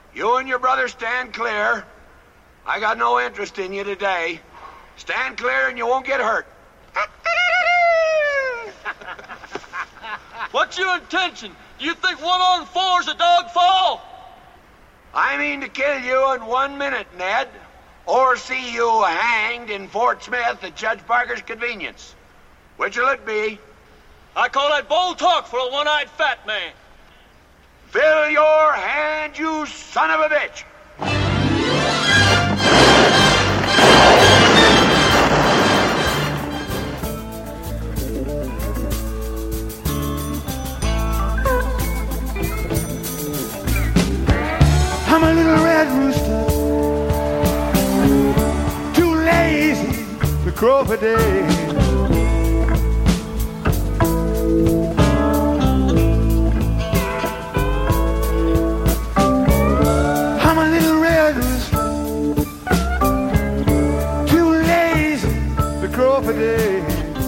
You and your brother stand clear. I got no interest in you today. Stand clear and you won't get hurt. What's your intention? Do you think 1 on 4's a dog fall? I mean to kill you in 1 minute, Ned. Or see you hanged in Fort Smith at Judge Parker's convenience. Which'll it be? I call that bold talk for a one-eyed fat man. Fill your hand, you son of a bitch! I'm a little red rooster, too lazy to crow for days. I'm a little red rooster, too lazy to crow for days.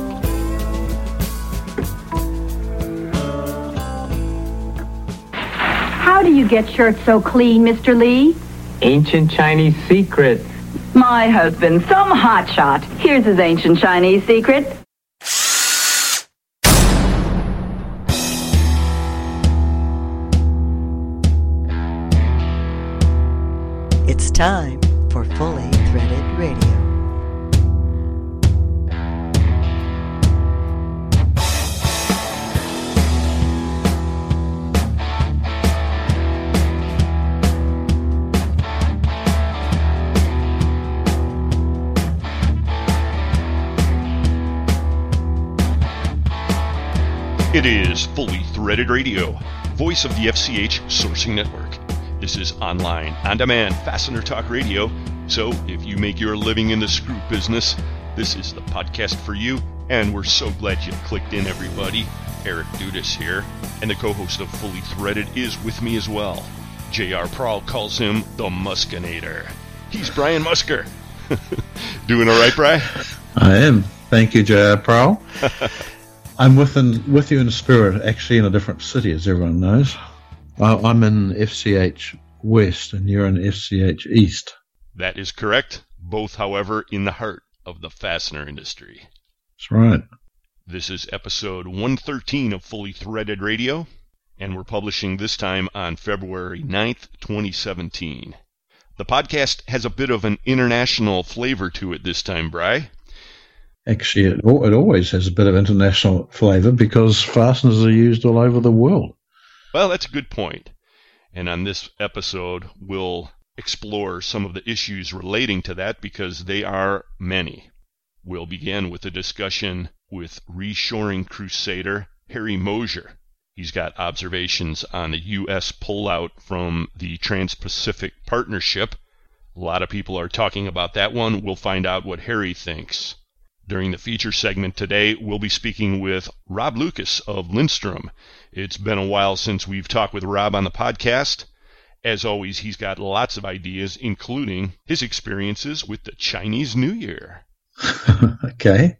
How do you get shirts so clean, Mr. Lee? Ancient Chinese secret. My husband, some hotshot. Here's his ancient Chinese secret. It's time for Fully Threaded Radio. It is Fully Threaded Radio, voice of the FCH Sourcing Network. This is online, on-demand, fastener talk radio. So if you make your living in the screw business, this is the podcast for you. And we're so glad you clicked in, everybody. Eric Dudas here, and the co-host of Fully Threaded is with me as well. J.R. Prowl calls him the Muskinator. He's Brian Musker. Doing all right, Brian? I am. Thank you, J.R. Prowl. I'm with you in spirit, actually in a different city, as everyone knows. I'm in FCH West, and you're in FCH East. That is correct. Both, however, in the heart of the fastener industry. That's right. This is episode 113 of Fully Threaded Radio, and we're publishing this time on February 9th, 2017. The podcast has a bit of an international flavor to it this time, Bri. Actually, it always has a bit of international flavor because fasteners are used all over the world. Well, that's a good point. And on this episode, we'll explore some of the issues relating to that because they are many. We'll begin with a discussion with reshoring crusader Harry Mosier. He's got observations on the U.S. pullout from the Trans-Pacific Partnership. A lot of people are talking about that one. We'll find out what Harry thinks. During the feature segment today, we'll be speaking with Rob Lucas of Lindstrom. It's been a while since we've talked with Rob on the podcast. As always, he's got lots of ideas, including his experiences with the Chinese New Year. Okay.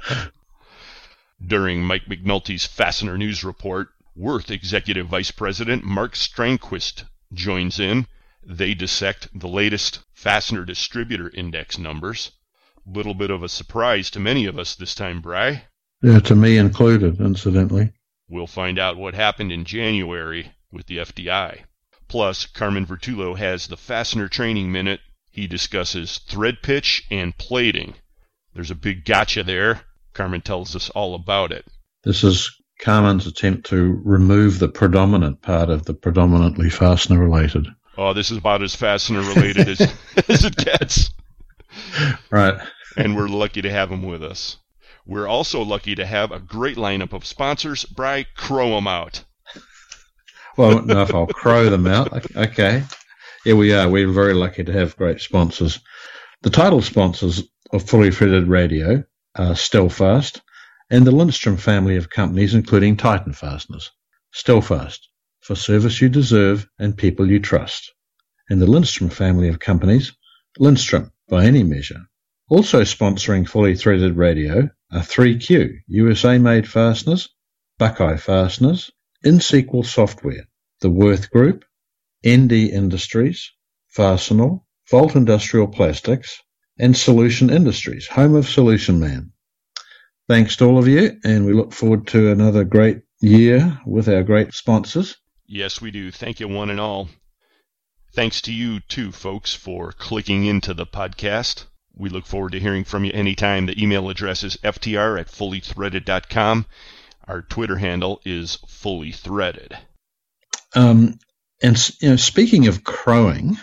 During Mike McNulty's Fastener News Report, Worth Executive Vice President Mark Strangquist joins in. They dissect the latest Fastener Distributor Index numbers. Little bit of a surprise to many of us this time, Bri. Yeah, to me included, incidentally. We'll find out what happened in January with the FDI. Plus, Carmen Vertullo has the Fastener Training Minute. He discusses thread pitch and plating. There's a big gotcha there. Carmen tells us all about it. This is Carmen's attempt to remove the predominant part of the predominantly fastener-related. Oh, this is about as fastener-related as it gets. Right. And we're lucky to have him with us. We're also lucky to have a great lineup of sponsors. Bri, crow them out. Well, I don't know if I'll crow them out. Okay. Yeah, we are. We're very lucky to have great sponsors. The title sponsors of Fully Threaded Radio are Stellfast and the Lindstrom family of companies, including Titan Fasteners. Stellfast, for service you deserve and people you trust. And the Lindstrom family of companies, Lindstrom, by any measure. Also sponsoring Fully Threaded Radio are 3Q, USA-made fasteners, Buckeye Fasteners, InSequel Software, the Worth Group, ND Industries, Fastenal, Volt Industrial Plastics, and Solution Industries, home of Solution Man. Thanks to all of you, and we look forward to another great year with our great sponsors. Yes, we do. Thank you, one and all. Thanks to you, too, folks, for clicking into the podcast. We look forward to hearing from you anytime. The email address is ftr@fullythreaded.com. Our Twitter handle is fullythreaded. And speaking of crowing,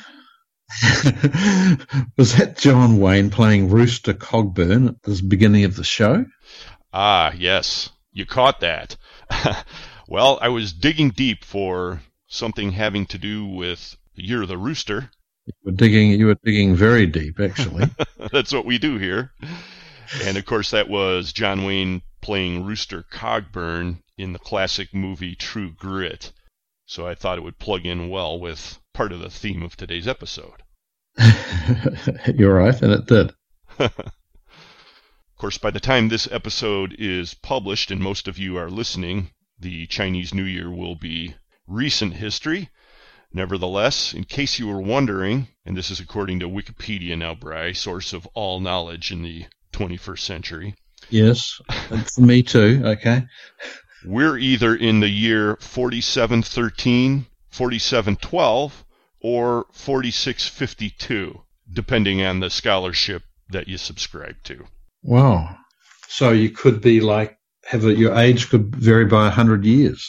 was that John Wayne playing Rooster Cogburn at the beginning of the show? Ah, yes. You caught that. Well, I was digging deep for something having to do with the Year of the Rooster. You were digging very deep, actually. That's what we do here. And, of course, that was John Wayne playing Rooster Cogburn in the classic movie True Grit. So I thought it would plug in well with part of the theme of today's episode. You're right, and it did. Of course, by the time this episode is published and most of you are listening, the Chinese New Year will be recent history. Nevertheless, in case you were wondering, and this is according to Wikipedia now, Bry, source of all knowledge in the 21st century. Yes, and for me too, okay. We're either in the year 4713, 4712, or 4652, depending on the scholarship that you subscribe to. Wow. So you could be like, your age could vary by 100 years.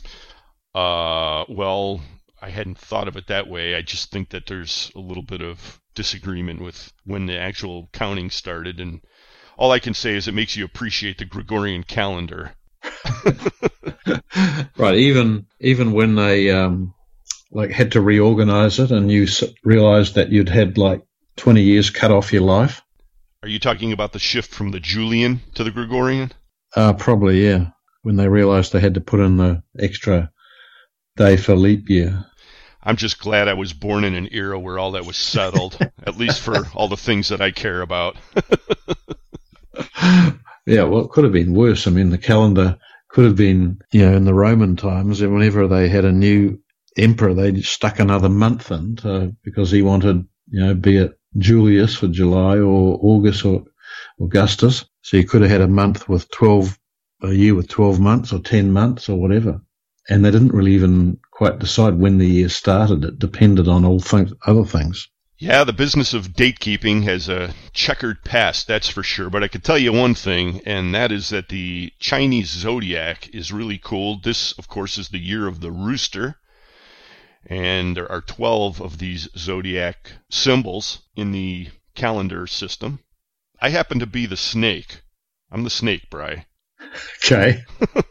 Well, I hadn't thought of it that way. I just think that there's a little bit of disagreement with when the actual counting started, and all I can say is it makes you appreciate the Gregorian calendar. Right, even when they had to reorganize it, and you realized that you'd had like 20 years cut off your life. Are you talking about the shift from the Julian to the Gregorian? Probably, yeah. When they realized they had to put in the extra day for leap year. I'm just glad I was born in an era where all that was settled, at least for all the things that I care about. Yeah, well, it could have been worse. I mean, the calendar could have been, in the Roman times, and whenever they had a new emperor, they stuck another month in because he wanted, be it Julius for July or August or Augustus. So you could have had a year with 12 months or 10 months or whatever. And they didn't really even quite decide when the year started. It depended on other things. Yeah, the business of date keeping has a checkered past, that's for sure. But I could tell you one thing, and that is that the Chinese zodiac is really cool. This, of course, is the Year of the Rooster. And there are 12 of these zodiac symbols in the calendar system. I happen to be the snake. I'm the snake, Bri. Okay.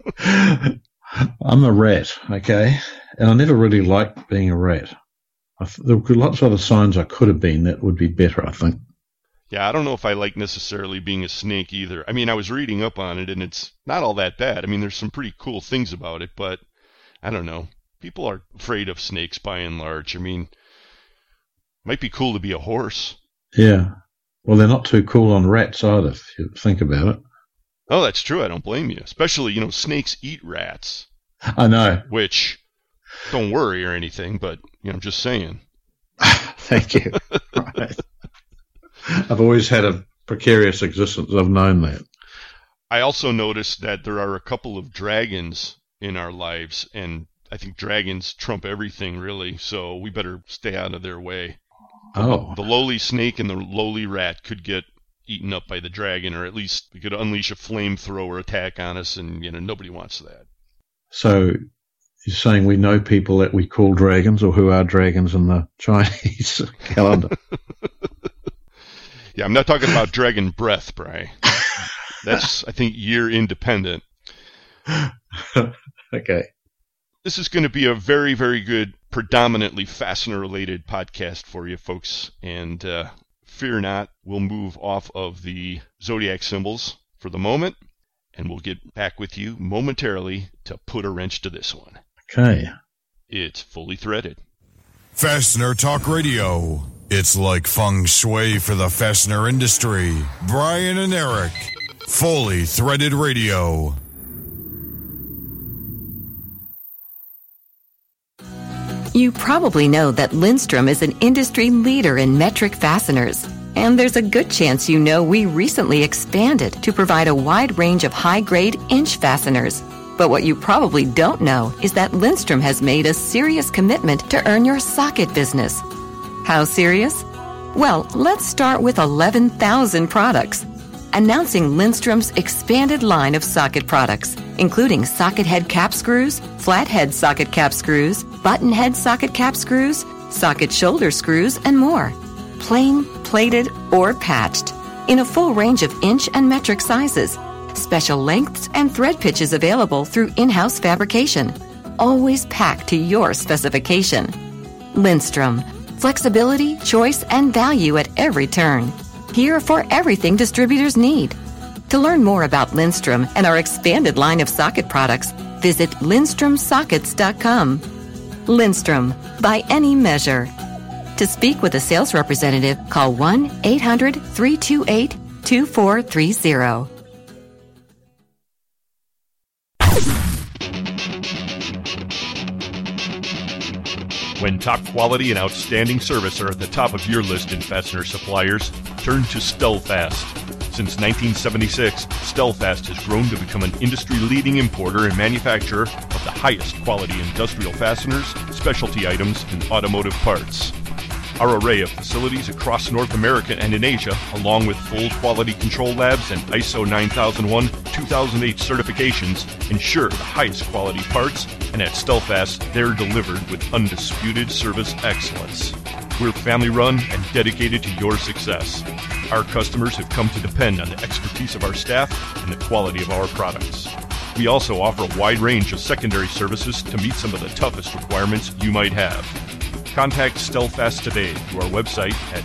I'm a rat, okay? And I never really liked being a rat. There were lots of other signs I could have been that would be better, I think. Yeah, I don't know if I like necessarily being a snake either. I mean, I was reading up on it, and it's not all that bad. I mean, there's some pretty cool things about it, but I don't know. People are afraid of snakes by and large. I mean, it might be cool to be a horse. Yeah. Well, they're not too cool on rats either, if you think about it. Oh, that's true. I don't blame you. Especially, snakes eat rats. I know. Which, don't worry or anything, but, I'm just saying. Thank you. Right. I've always had a precarious existence. I've known that. I also noticed that there are a couple of dragons in our lives, and I think dragons trump everything, really, so we better stay out of their way. Oh. The lowly snake and the lowly rat could get eaten up by the dragon, or at least we could unleash a flamethrower attack on us, and nobody wants that. So you're saying we know people that we call dragons, or who are dragons in the Chinese calendar? Yeah, I'm not talking about dragon breath, Bri. That's, I think, year independent. Okay. This is going to be a very, very good, predominantly fastener-related podcast for you folks, and fear not, we'll move off of the zodiac symbols for the moment, and we'll get back with you momentarily to put a wrench to this one. Okay. It's Fully Threaded. Fastener Talk Radio. It's like feng shui for the fastener industry. Brian and Eric. Fully Threaded Radio. You probably know that Lindstrom is an industry leader in metric fasteners. And there's a good chance you know we recently expanded to provide a wide range of high-grade inch fasteners. But what you probably don't know is that Lindstrom has made a serious commitment to earn your socket business. How serious? Well, let's start with 11,000 products. Announcing Lindstrom's expanded line of socket products, including socket head cap screws, flat head socket cap screws, button head socket cap screws, socket shoulder screws, and more. Plain, plated, or patched, in a full range of inch and metric sizes. Special lengths and thread pitches available through in-house fabrication. Always packed to your specification. Lindstrom. Flexibility, choice, and value at every turn. Here for everything distributors need. To learn more about Lindstrom and our expanded line of socket products, visit LindstromSockets.com. Lindstrom, by any measure. To speak with a sales representative, call 1-800-328-2430. When top quality and outstanding service are at the top of your list in fastener suppliers, turn to Stelfast. Since 1976, Stelfast has grown to become an industry-leading importer and manufacturer of the highest quality industrial fasteners, specialty items, and automotive parts. Our array of facilities across North America and in Asia, along with full quality control labs and ISO 9001-2008 certifications, ensure the highest quality parts, and at Stelfast, they're delivered with undisputed service excellence. We're family-run and dedicated to your success. Our customers have come to depend on the expertise of our staff and the quality of our products. We also offer a wide range of secondary services to meet some of the toughest requirements you might have. Contact Stelfast today through our website at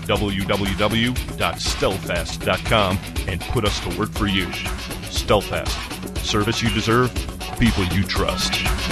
www.stelfast.com and put us to work for you. Stelfast. Service you deserve, people you trust.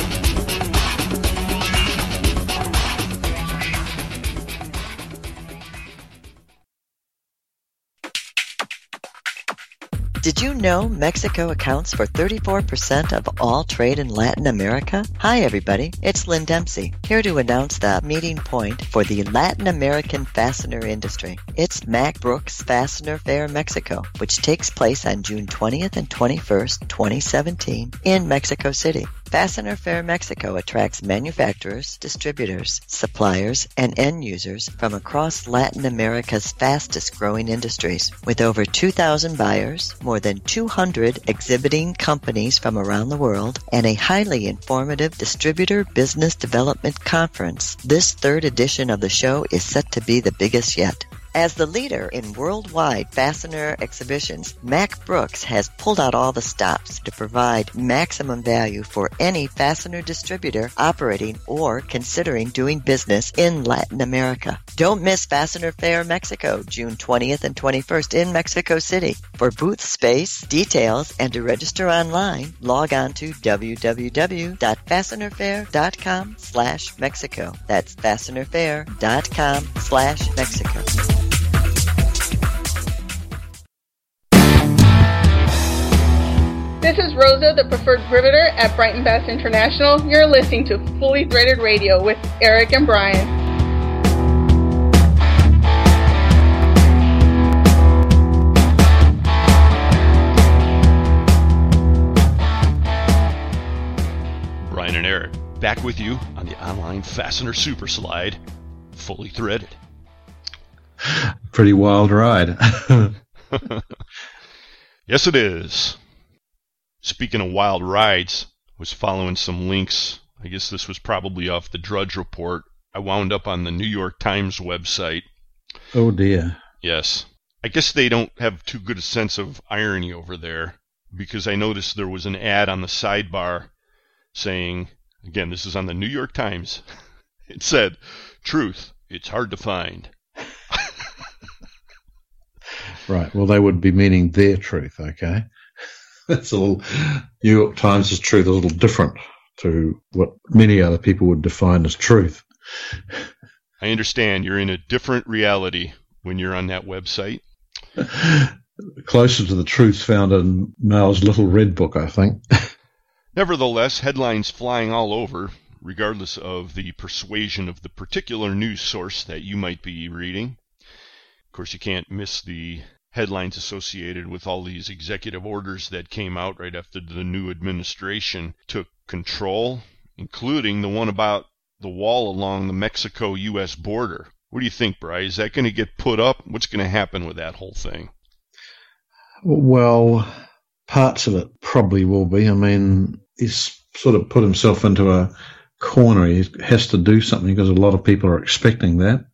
Did you know Mexico accounts for 34% of all trade in Latin America? Hi, everybody. It's Lynn Dempsey, here to announce the meeting point for the Latin American fastener industry. It's Mack Brooks Fastener Fair Mexico, which takes place on June 20th and 21st, 2017, in Mexico City. Fastener Fair Mexico attracts manufacturers, distributors, suppliers, and end users from across Latin America's fastest-growing industries. With over 2,000 buyers, more than 200 exhibiting companies from around the world, and a highly informative distributor business development conference, this third edition of the show is set to be the biggest yet. As the leader in worldwide fastener exhibitions, Mack Brooks has pulled out all the stops to provide maximum value for any fastener distributor operating or considering doing business in Latin America. Don't miss Fastener Fair Mexico, June 20th and 21st in Mexico City. For booth space, details, and to register online, log on to www.fastenerfair.com/Mexico. That's fastenerfair.com/Mexico. This is Rosa, the preferred riveter at Brighton Bass International. You're listening to Fully Threaded Radio with Eric and Brian. Brian and Eric, back with you on the online Fastener Super Slide, Fully Threaded. Pretty wild ride. Yes, it is. Speaking of wild rides, was following some links. I guess this was probably off the Drudge Report. I wound up on the New York Times website. Oh, dear. Yes. I guess they don't have too good a sense of irony over there, because I noticed there was an ad on the sidebar saying, again, this is on the New York Times. It said, "Truth, it's hard to find." Right. Well, they would be meaning their truth, okay? That's a little, New York Times' truth is a little different to what many other people would define as truth. I understand you're in a different reality when you're on that website. Closer to the truth found in Mal's Little Red Book, I think. Nevertheless, headlines flying all over regardless of the persuasion of the particular news source that you might be reading. Of course, you can't miss the headlines associated with all these executive orders that came out right after the new administration took control, including the one about the wall along the Mexico-U.S. border. What do you think, Bri? Is that going to get put up? What's going to happen with that whole thing? Well, parts of it probably will be. I mean, he's sort of put himself into a corner. He has to do something because a lot of people are expecting that.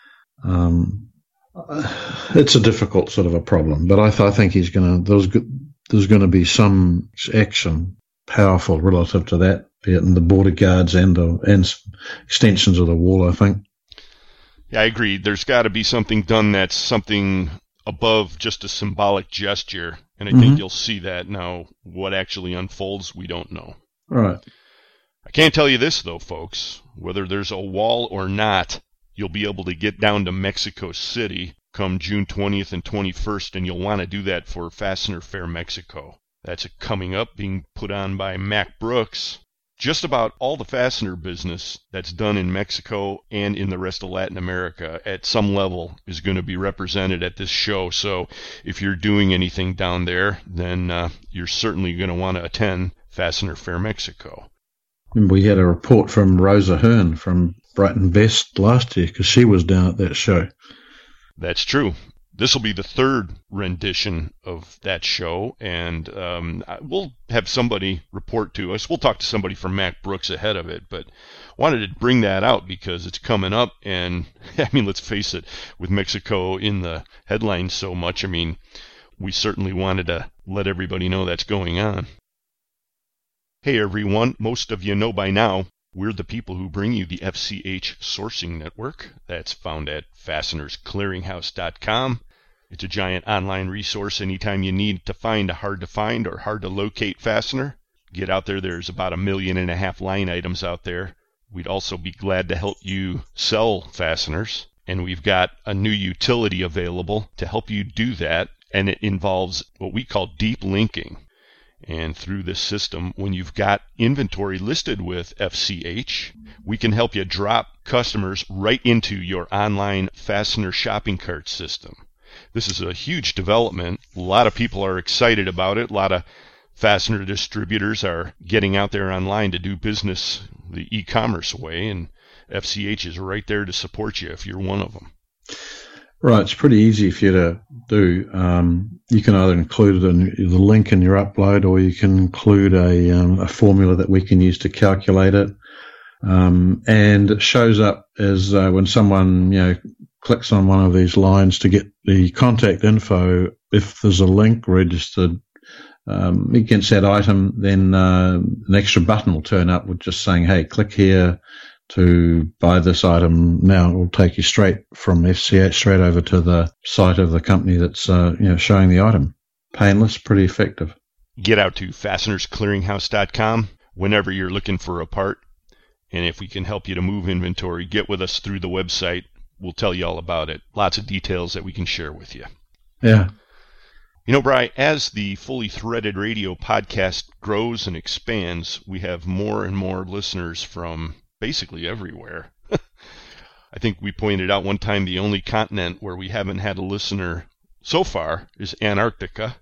It's a difficult sort of a problem, but I think he's going to. There's going to be some action, powerful relative to that, be it in the border guards and extensions of the wall, I think. Yeah, I agree. There's got to be something done that's something above just a symbolic gesture, and I think you'll see that. Now, what actually unfolds, we don't know. Right. I can't tell you this, though, folks. Whether there's a wall or not, you'll be able to get down to Mexico City come June 20th and 21st, and you'll want to do that for Fastener Fair Mexico. That's coming up, being put on by Mack Brooks. Just about all the fastener business that's done in Mexico and in the rest of Latin America at some level is going to be represented at this show. So if you're doing anything down there, then you're certainly going to want to attend Fastener Fair Mexico. We had a report from Rosa Hearn from Brighton Best last year because she was down at that show. That's true. This will be the third rendition of that show, and we'll have somebody report to us. We'll talk to somebody from Mack Brooks ahead of it, but wanted to bring that out because it's coming up, and, I mean, let's face it, with Mexico in the headlines so much, I mean, we certainly wanted to let everybody know that's going on. Hey, everyone, most of you know by now, we're the people who bring you the FCH Sourcing Network. That's found at fastenersclearinghouse.com. It's a giant online resource anytime you need to find a hard-to-find or hard-to-locate fastener. Get out there. There's about 1.5 million line items out there. We'd also be glad to help you sell fasteners. And we've got a new utility available to help you do that, and it involves what we call deep linking. And through this system, when you've got inventory listed with FCH, we can help you drop customers right into your online fastener shopping cart system. This is a huge development. A lot of people are excited about it. A lot of fastener distributors are getting out there online to do business the e-commerce way, and FCH is right there to support you if you're one of them. Right, it's pretty easy for you to do. You can either include it in the link in your upload, or you can include a formula that we can use to calculate it. And it shows up as when someone clicks on one of these lines to get the contact info. If there's a link registered against that item, then an extra button will turn up with just saying, "Hey, click here to buy this item now." It will take you straight from FCH straight over to the site of the company that's showing the item. Painless, pretty effective. Get out to fastenersclearinghouse.com whenever you're looking for a part, and if we can help you to move inventory, get with us through the website. We'll tell you all about it. Lots of details that we can share with you. Yeah. You know, Bri, as the Fully Threaded Radio podcast grows and expands, we have more and more listeners from basically everywhere. I think we pointed out one time the only continent where we haven't had a listener so far is Antarctica.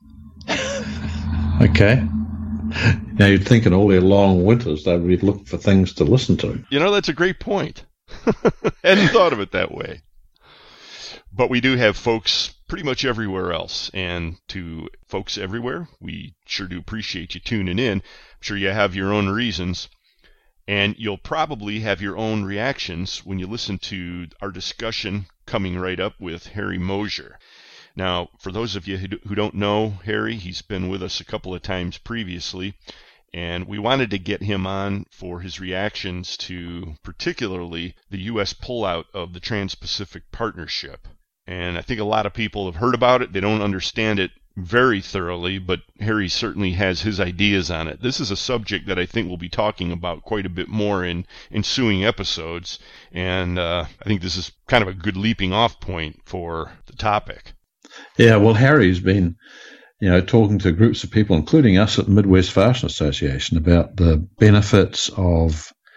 Okay. Now you'd think in all their long winters they would be looking for things to listen to. You know, that's a great point. Hadn't thought of it that way. But we do have folks pretty much everywhere else. And to folks everywhere, we sure do appreciate you tuning in. I'm sure you have your own reasons. And you'll probably have your own reactions when you listen to our discussion coming right up with Harry Mosier. Now, for those of you who don't know Harry, he's been with us a couple of times previously, and we wanted to get him on for his reactions to particularly the U.S. pullout of the Trans-Pacific Partnership. And I think a lot of people have heard about it. They don't understand it very thoroughly, but Harry certainly has his ideas on it. This is a subject that I think we'll be talking about quite a bit more in ensuing episodes, and I think this is kind of a good leaping off point for the topic. Yeah, well, Harry's been, talking to groups of people, including us at the Midwest Fastener Association, about the benefits of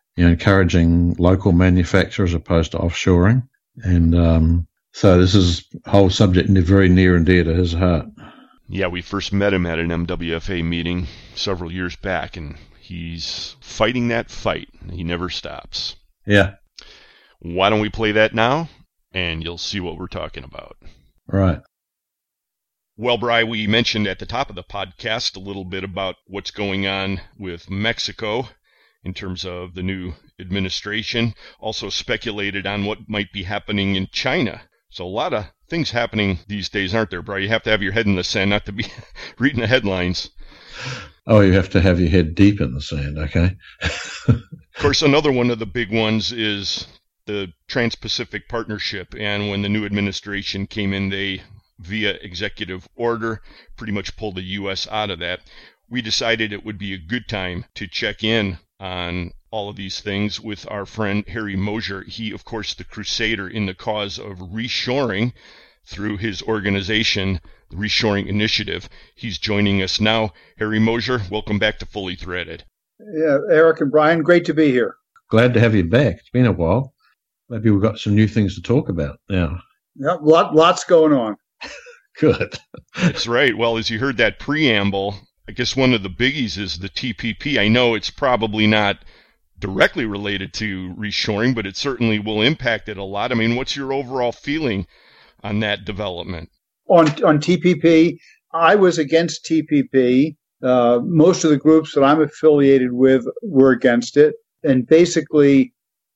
encouraging local manufacture as opposed to offshoring. And so this is a whole subject very near and dear to his heart. Yeah, we first met him at an MWFA meeting several years back, and he's fighting that fight. He never stops. Yeah. Why don't we play that now, and you'll see what we're talking about. Right. Well, Bri, we mentioned at the top of the podcast a little bit about what's going on with Mexico in terms of the new administration. Also speculated on what might be happening in China. So a lot of things happening these days, aren't there, Bri? You have to have your head in the sand not to be reading the headlines. Oh, you have to have your head deep in the sand, okay? Of course, another one of the big ones is the Trans-Pacific Partnership. And when the new administration came in, they, via executive order, pretty much pulled the U.S. out of that. We decided it would be a good time to check in on all of these things with our friend Harry Mosier. He, of course, the crusader in the cause of reshoring through his organization, the Reshoring Initiative. He's joining us now. Harry Mosier, welcome back to Fully Threaded. Yeah, Eric and Brian, great to be here. Glad to have you back. It's been a while. Maybe we've got some new things to talk about now. Yeah, lots going on. Good. That's right. Well, as you heard that preamble, I guess one of the biggies is the TPP. I know it's probably not directly related to reshoring, but it certainly will impact it a lot. I mean, what's your overall feeling on that development? On TPP, I was against TPP. Most of the groups that I'm affiliated with were against it. And basically,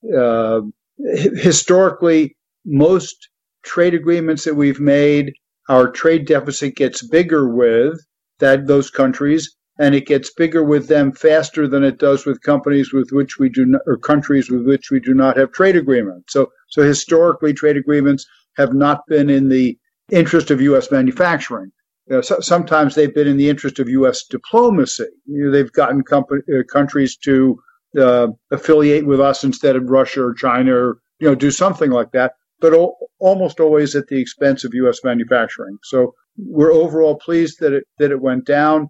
historically, most trade agreements that we've made, our trade deficit gets bigger with those countries, and it gets bigger with them faster than it does with companies with which we do not, or countries with which we do not have trade agreements. So historically, trade agreements have not been in the interest of U.S. manufacturing. Sometimes they've been in the interest of U.S. diplomacy. They've gotten countries to affiliate with us instead of Russia or China, or do something like that, but almost always at the expense of U.S. manufacturing. So we're overall pleased that it went down.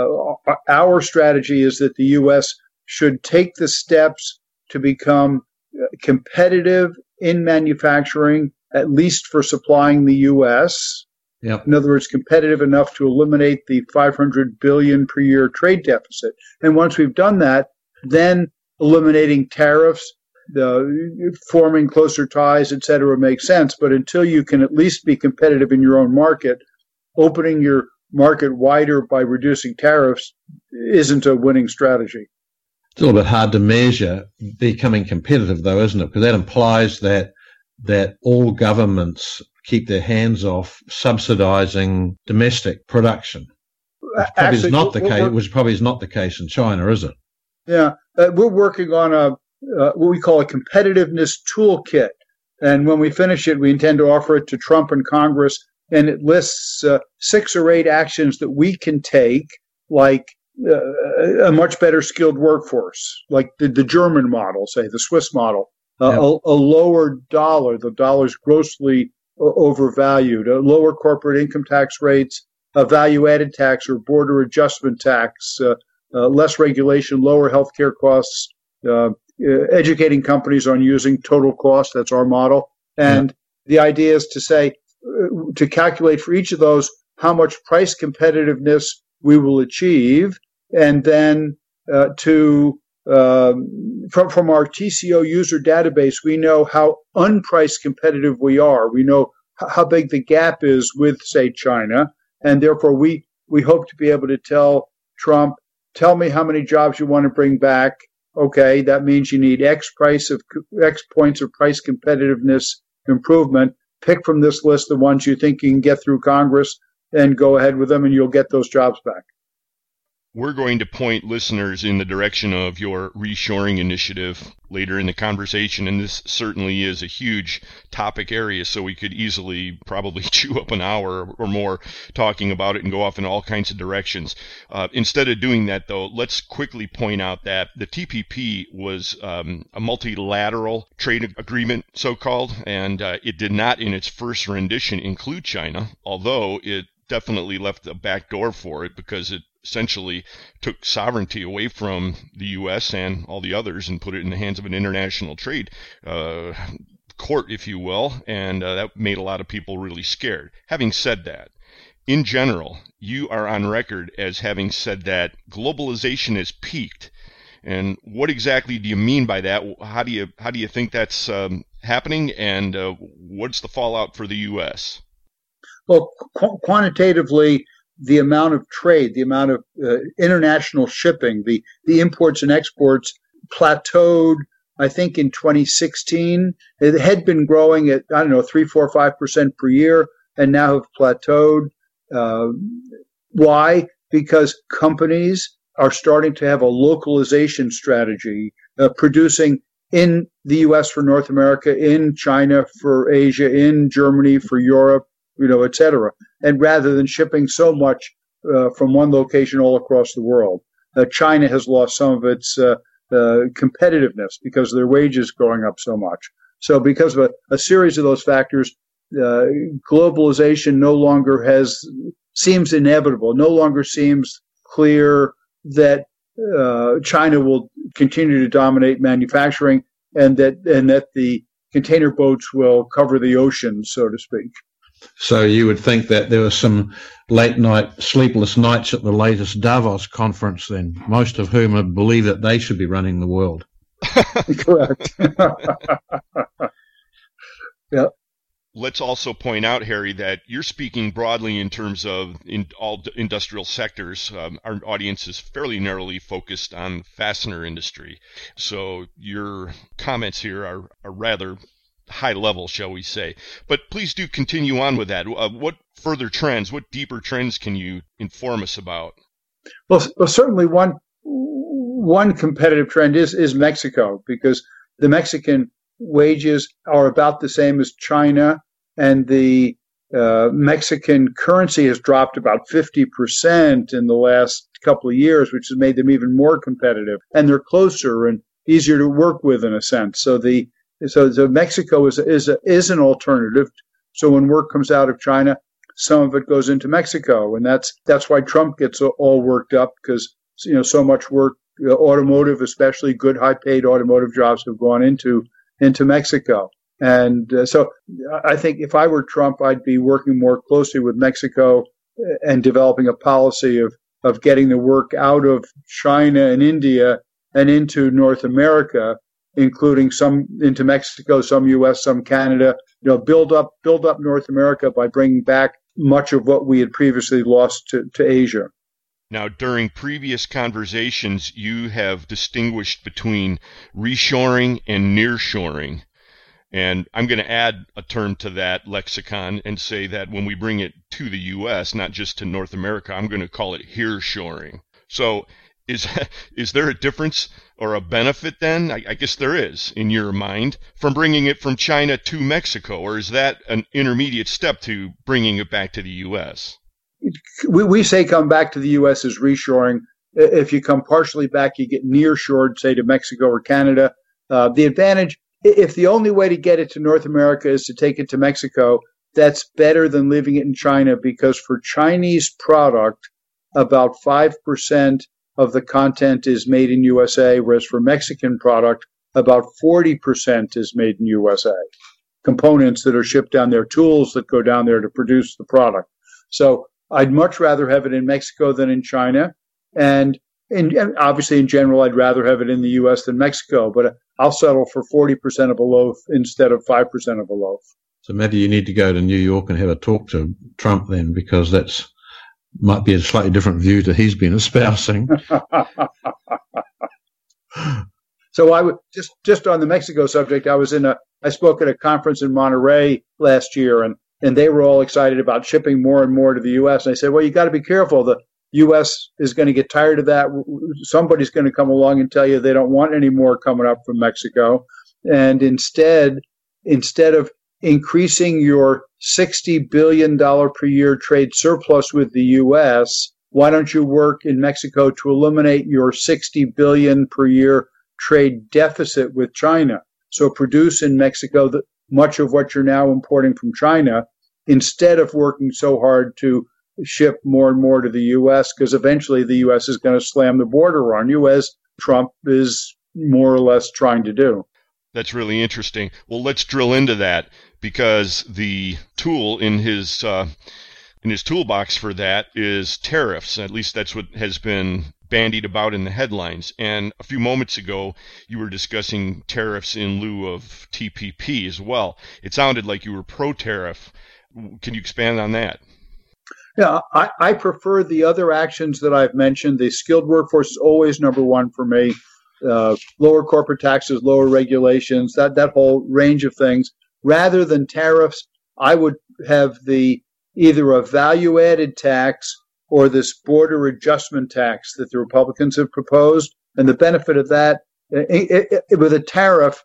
Our strategy is that the U.S. should take the steps to become competitive in manufacturing, at least for supplying the U.S. Yep. In other words, competitive enough to eliminate the $500 billion per year trade deficit. And once we've done that, then eliminating tariffs, forming closer ties, et cetera, makes sense. But until you can at least be competitive in your own market, opening your market wider by reducing tariffs isn't a winning strategy. It's a little bit hard to measure becoming competitive, though, isn't it? Because that implies that all governments keep their hands off subsidizing domestic production. Which probably is not the case in China, is it? Yeah, we're working on what we call a competitiveness toolkit. And when we finish it, we intend to offer it to Trump and Congress. And it lists 6 or 8 actions that we can take, like a much better skilled workforce, like the German model, say, the Swiss model, a lower dollar, the dollar's grossly overvalued, a lower corporate income tax rates, a value-added tax or border adjustment tax, less regulation, lower healthcare costs, educating companies on using total cost. That's our model. And the idea is to say, to calculate for each of those how much price competitiveness we will achieve, and then from our TCO user database, we know how unpriced competitive we are. We know how big the gap is with, say, China, and therefore we hope to be able to tell Trump, tell me how many jobs you want to bring back. Okay, that means you need X points of price competitiveness improvement. Pick from this list the ones you think you can get through Congress and go ahead with them, and you'll get those jobs back. We're going to point listeners in the direction of your reshoring initiative later in the conversation, and this certainly is a huge topic area, so we could easily probably chew up an hour or more talking about it and go off in all kinds of directions. Instead of doing that, though, let's quickly point out that the TPP was a multilateral trade agreement, so-called, and it did not in its first rendition include China, although it definitely left a back door for it because it essentially took sovereignty away from the U.S. and all the others and put it in the hands of an international trade court, if you will, and that made a lot of people really scared. Having said that, in general, you are on record as having said that globalization has peaked. And what exactly do you mean by that? How do you think that's happening, and what's the fallout for the U.S.? Well, quantitatively, the amount of trade, the amount of international shipping, the imports and exports plateaued, I think, in 2016. It had been growing at, 3, 4, 5% per year, and now have plateaued. Why? Because companies are starting to have a localization strategy, producing in the U.S. for North America, in China for Asia, in Germany for Europe, et cetera. And rather than shipping so much from one location all across the world, China has lost some of its competitiveness because their wages going up so much. So because of a series of those factors, globalization no longer seems inevitable, no longer seems clear that China will continue to dominate manufacturing, and that the container boats will cover the oceans, so to speak. So you would think that there were some late night, sleepless nights at the latest Davos conference then, most of whom believe that they should be running the world. Correct. Yeah. Let's also point out, Harry, that you're speaking broadly in terms of in all industrial sectors. Our audience is fairly narrowly focused on fastener industry. So your comments here are rather high level, shall we say. But please do continue on with that. What further trends, what deeper trends can you inform us about? Well, certainly one competitive trend is Mexico, because the Mexican wages are about the same as China, and the Mexican currency has dropped about 50% in the last couple of years, which has made them even more competitive. And they're closer and easier to work with in a sense. So Mexico is an alternative. So when work comes out of China, some of it goes into Mexico, and that's why Trump gets all worked up, because so much work, automotive, especially good high-paid automotive jobs, have gone into Mexico. And so I think if I were Trump, I'd be working more closely with Mexico and developing a policy of getting the work out of China and India and into North America, including some into Mexico, some U.S., some Canada. Build up North America by bringing back much of what we had previously lost to Asia. Now, during previous conversations, you have distinguished between reshoring and nearshoring. And I'm going to add a term to that lexicon and say that when we bring it to the U.S., not just to North America, I'm going to call it here-shoring. So is there a difference or a benefit then? I guess there is, in your mind, from bringing it from China to Mexico, or is that an intermediate step to bringing it back to the U.S.? We say come back to the U.S. as reshoring. If you come partially back, you get nearshored, say, to Mexico or Canada. The advantage, if the only way to get it to North America is to take it to Mexico, that's better than leaving it in China, because for Chinese product, about 5% of the content is made in USA, whereas for Mexican product, about 40% is made in USA. Components that are shipped down there, tools that go down there to produce the product. So I'd much rather have it in Mexico than in China. And obviously, in general, I'd rather have it in the U.S. than Mexico, but I'll settle for 40% of a loaf instead of 5% of a loaf. So maybe you need to go to New York and have a talk to Trump then, because might be a slightly different view to he's been espousing. So I would just on the Mexico subject, I spoke at a conference in Monterey last year, and they were all excited about shipping more and more to the U.S. And I said, well, you got to be careful. The U.S. is going to get tired of that. Somebody's going to come along and tell you they don't want any more coming up from Mexico. And instead of increasing your $60 billion per year trade surplus with the U.S., why don't you work in Mexico to eliminate your $60 billion per year trade deficit with China? So produce in Mexico much of what you're now importing from China, instead of working so hard to ship more and more to the U.S. because eventually the U.S. is going to slam the border on you, as Trump is more or less trying to do. That's really interesting. Well, let's drill into that, because the tool in his toolbox for that is tariffs. At least that's what has been bandied about in the headlines. And a few moments ago, you were discussing tariffs in lieu of TPP as well. It sounded like you were pro-tariff. Can you expand on that? Yeah, I prefer the other actions that I've mentioned. The skilled workforce is always number one for me. Lower corporate taxes, lower regulations, that whole range of things. Rather than tariffs, I would have either a value-added tax or this border adjustment tax that the Republicans have proposed. And the benefit of that, with a tariff,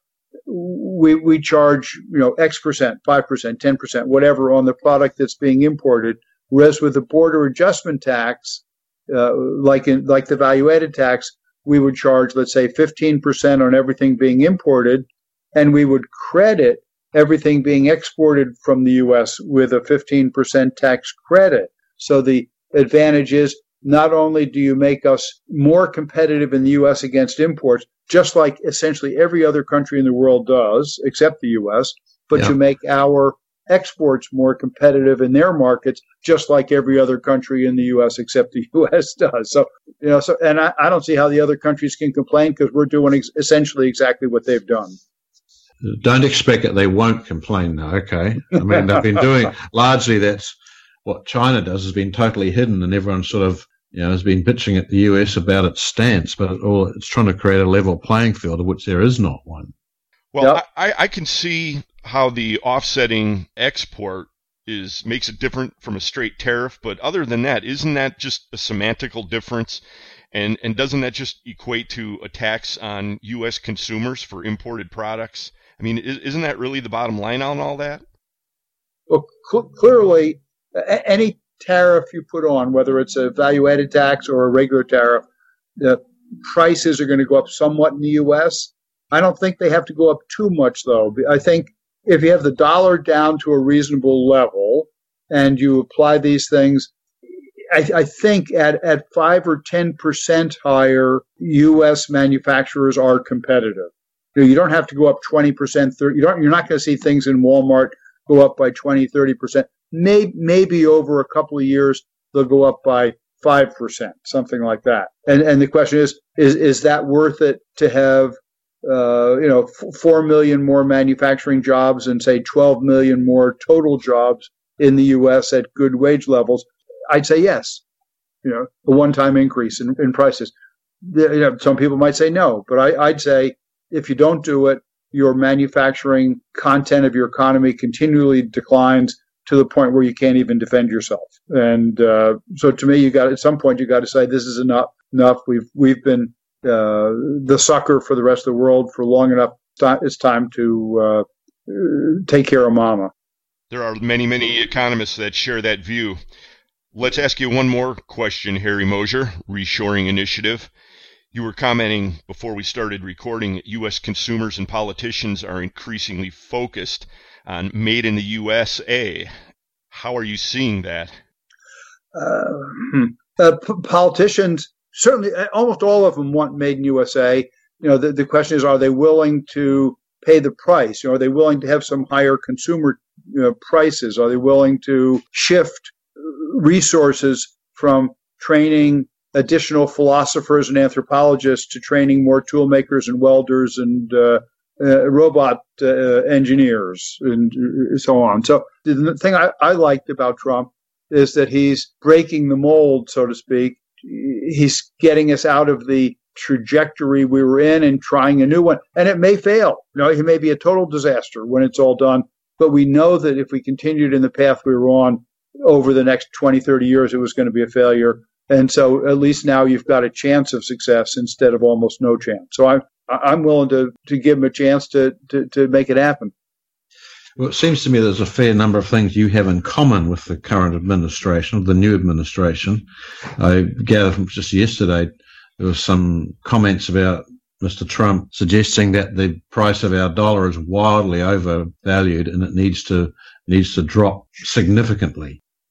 we charge X percent, 5%, 10%, whatever on the product that's being imported. Whereas with the border adjustment tax, like the value-added tax, we would charge, let's say, 15% on everything being imported, and we would credit everything being exported from the U.S. with a 15% tax credit. So the advantage is not only do you make us more competitive in the U.S. against imports, just like essentially every other country in the world does, except the U.S., but you make our exports more competitive in their markets, just like every other country in the U.S. except the U.S. does. So, and I don't see how the other countries can complain, because we're doing essentially exactly what they've done. Don't expect that they won't complain, though. Okay, I mean, they've been doing largely that's what China does, has been totally hidden, and everyone sort of has been bitching at the U.S. about its stance, but it's trying to create a level playing field of which there is not one. Well, I can see how the offsetting export makes it different from a straight tariff, but other than that, isn't that just a semantical difference? And doesn't that just equate to a tax on U.S. consumers for imported products? I mean, isn't that really the bottom line on all that? Well, clearly, any tariff you put on, whether it's a value-added tax or a regular tariff, the prices are going to go up somewhat in the U.S. I don't think they have to go up too much, though. I think if you have the dollar down to a reasonable level and you apply these things, I think at 5 or 10% higher, U.S. manufacturers are competitive. You don't have to go up 20%, 30%. You're not going to see things in Walmart go up by 20, 30%. Maybe over a couple of years, they'll go up by 5%, something like that. And the question is that worth it to have 4 million more manufacturing jobs and say 12 million more total jobs in the U.S. at good wage levels? I'd say yes. A one-time increase in prices. Some people might say no, but I'd say if you don't do it, your manufacturing content of your economy continually declines to the point where you can't even defend yourself. And so to me, at some point you got to say this is enough. We've been the sucker for the rest of the world for long enough. It's time to take care of mama. There are many, many economists that share that view. Let's ask you one more question, Harry Mosier, Reshoring Initiative. You were commenting before we started recording that U.S. consumers and politicians are increasingly focused on made in the USA. How are you seeing that? Politicians, certainly, almost all of them want made in USA. The question is, are they willing to pay the price? Are they willing to have some higher consumer prices? Are they willing to shift resources from training additional philosophers and anthropologists to training more tool makers and welders and robot engineers and so on? So the thing I liked about Trump is that he's breaking the mold, so to speak. He's getting us out of the trajectory we were in and trying a new one. And it may fail. It may be a total disaster when it's all done. But we know that if we continued in the path we were on over the next 20, 30 years, it was going to be a failure. And so at least now you've got a chance of success instead of almost no chance. So I'm willing to give him a chance to make it happen. Well, it seems to me there's a fair number of things you have in common with the current administration, the new administration. I gathered from just yesterday there was some comments about Mr. Trump suggesting that the price of our dollar is wildly overvalued and it needs to drop significantly.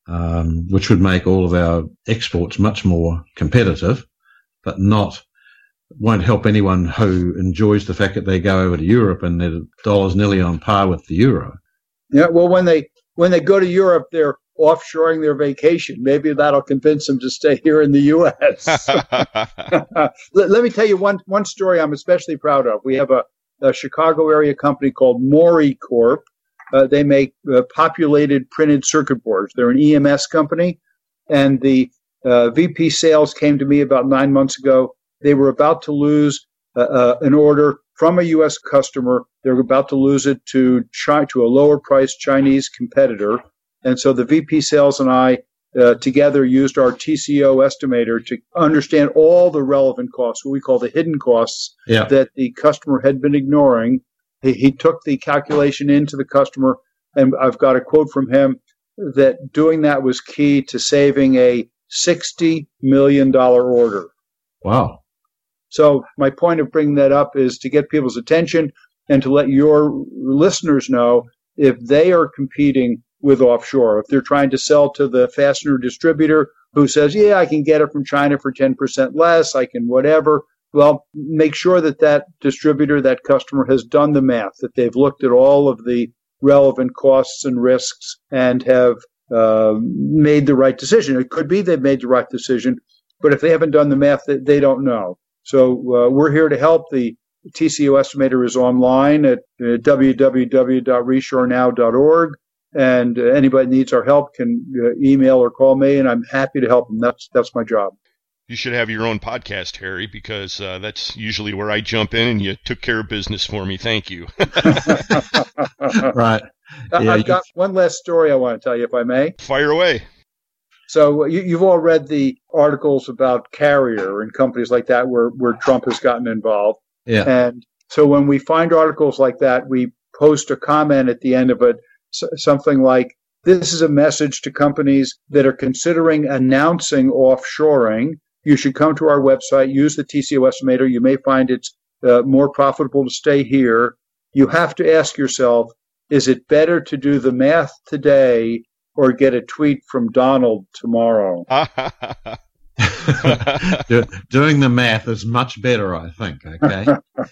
which would make all of our exports much more competitive, but won't help anyone who enjoys the fact that they go over to Europe and their dollar's nearly on par with the euro. Yeah, well, when they go to Europe, they're offshoring their vacation. Maybe that'll convince them to stay here in the U.S. Let me tell you one story I'm especially proud of. We have a Chicago area company called Mori Corp. They make populated printed circuit boards. They're an EMS company, and the VP sales came to me about 9 months ago. They were about to lose an order from a U.S. customer. They were about to lose it to a lower-priced Chinese competitor. And so the VP sales and I together used our TCO estimator to understand all the relevant costs, what we call the hidden costs, that the customer had been ignoring. He took the calculation into the customer, and I've got a quote from him that doing that was key to saving a $60 million order. Wow. So my point of bringing that up is to get people's attention and to let your listeners know if they are competing with offshore, if they're trying to sell to the fastener distributor who says, yeah, I can get it from China for 10% less, I can whatever. Well, make sure that distributor, that customer has done the math, that they've looked at all of the relevant costs and risks and have made the right decision. It could be they've made the right decision, but if they haven't done the math, they don't know. So we're here to help. The TCO estimator is online at www.reshorenow.org, and anybody needs our help can email or call me, and I'm happy to help them. That's my job. You should have your own podcast, Harry, because that's usually where I jump in, and you took care of business for me. Thank you. Right. I've got one last story I want to tell you, if I may. Fire away. So you've all read the articles about Carrier and companies like that where Trump has gotten involved. Yeah. And so when we find articles like that, we post a comment at the end of it, something like, this is a message to companies that are considering announcing offshoring. You should come to our website, use the TCO estimator. You may find it's more profitable to stay here. You have to ask yourself, is it better to do the math today or get a tweet from Donald tomorrow? Doing the math is much better, I think, okay?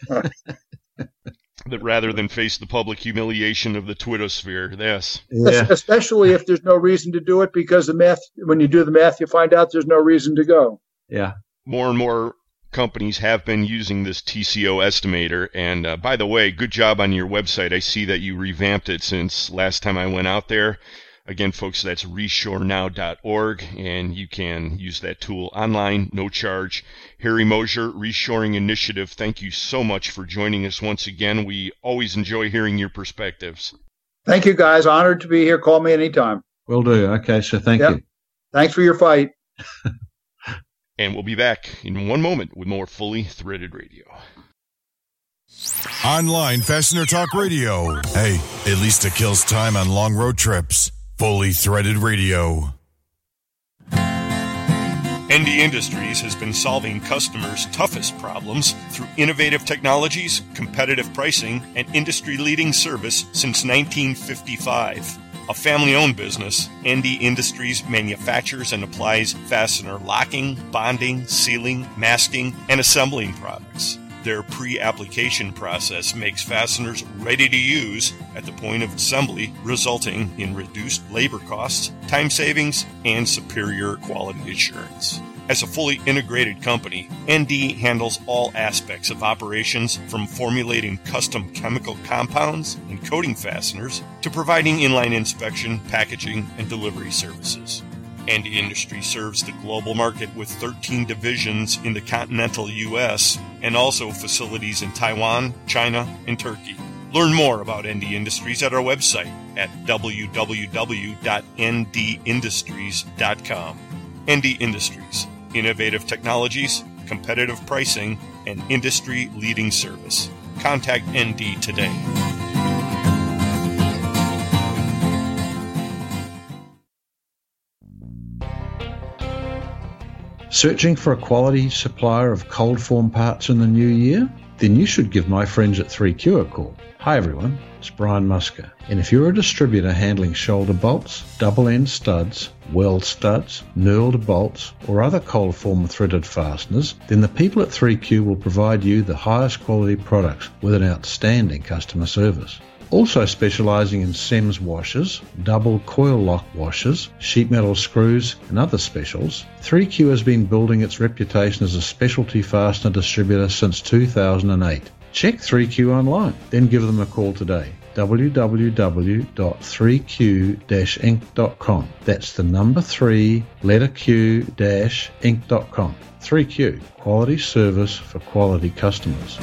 That rather than face the public humiliation of the Twittersphere, yes. Yeah. Especially if there's no reason to do it, because the math, when you do the math, you find out there's no reason to go. Yeah. More and more companies have been using this TCO estimator. And by the way, good job on your website. I see that you revamped it since last time I went out there. Again, folks, that's reshorenow.org, and you can use that tool online, no charge. Harry Mosier, Reshoring Initiative, thank you so much for joining us once again. We always enjoy hearing your perspectives. Thank you, guys. Honored to be here. Call me anytime. Will do. Okay, so thank you. Thanks for your fight. And we'll be back in one moment with more Fully Threaded Radio. Online Fastener Talk Radio. Hey, at least it kills time on long road trips. Fully Threaded Radio. ND Industries has been solving customers' toughest problems through innovative technologies, competitive pricing, and industry-leading service since 1955. A family-owned business, ND Industries manufactures and applies fastener locking, bonding, sealing, masking, and assembling products. Their pre-application process makes fasteners ready to use at the point of assembly, resulting in reduced labor costs, time savings, and superior quality assurance. As a fully integrated company, ND handles all aspects of operations, from formulating custom chemical compounds and coating fasteners to providing inline inspection, packaging, and delivery services. ND Industries serves the global market with 13 divisions in the continental U.S. and also facilities in Taiwan, China, and Turkey. Learn more about ND Industries at our website at www.ndindustries.com. ND Industries, innovative technologies, competitive pricing, and industry-leading service. Contact ND today. Searching for a quality supplier of cold form parts in the new year? then you should give my friends at 3Q a call. Hi everyone, it's Brian Musker, and if you're a distributor handling shoulder bolts, double-end studs, weld studs, knurled bolts, or other cold form threaded fasteners, then the people at 3Q will provide you the highest quality products with an outstanding customer service. Also specialising in SEMS washers, double coil lock washers, sheet metal screws and other specials, 3Q has been building its reputation as a specialty fastener distributor since 2008. Check 3Q online, then give them a call today. www.3q-inc.com. That's the number 3, letter Q-inc.com. 3Q, quality service for quality customers.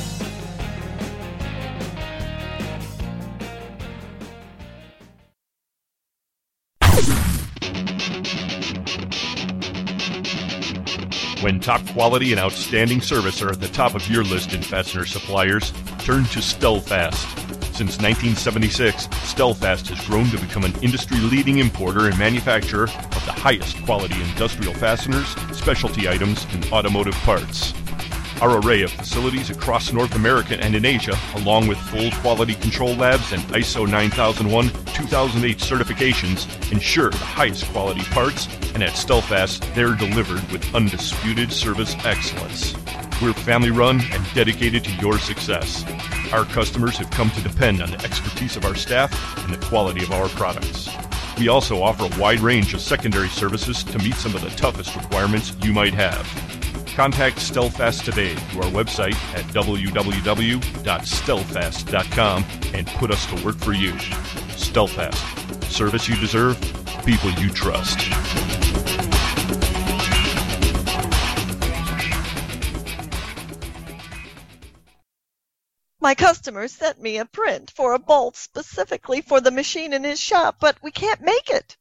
When top quality and outstanding service are at the top of your list in fastener suppliers, turn to Stelfast. Since 1976, Stelfast has grown to become an industry-leading importer and manufacturer of the highest quality industrial fasteners, specialty items, and automotive parts. Our array of facilities across North America and in Asia, along with full quality control labs and ISO 9001-2008 certifications, ensure the highest quality parts, and at Stelfast, they're delivered with undisputed service excellence. We're family-run and dedicated to your success. Our customers have come to depend on the expertise of our staff and the quality of our products. We also offer a wide range of secondary services to meet some of the toughest requirements you might have. Contact Stelfast today through our website at www.stelfast.com and put us to work for you. Stelfast. Service you deserve, people you trust. My customer sent me a print for a bolt specifically for the machine in his shop, but we can't make it.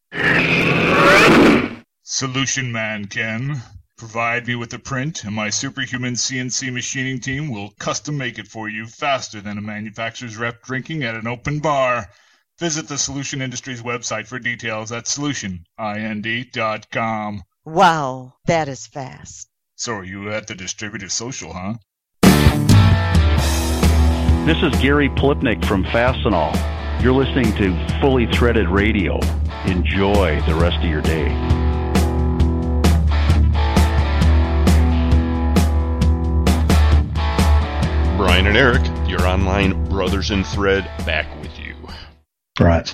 Solution Man can. Provide me with a print, and my superhuman CNC machining team will custom make it for you faster than a manufacturer's rep drinking at an open bar. Visit the Solution Industries website for details at solutionind.com. Wow, that is fast. So are you at the Distributive Social, huh? This is Gary Plipnick from Fastenal. You're listening to Fully Threaded Radio. Enjoy the rest of your day. Brian and Eric, your online brothers in thread, back with you. Right.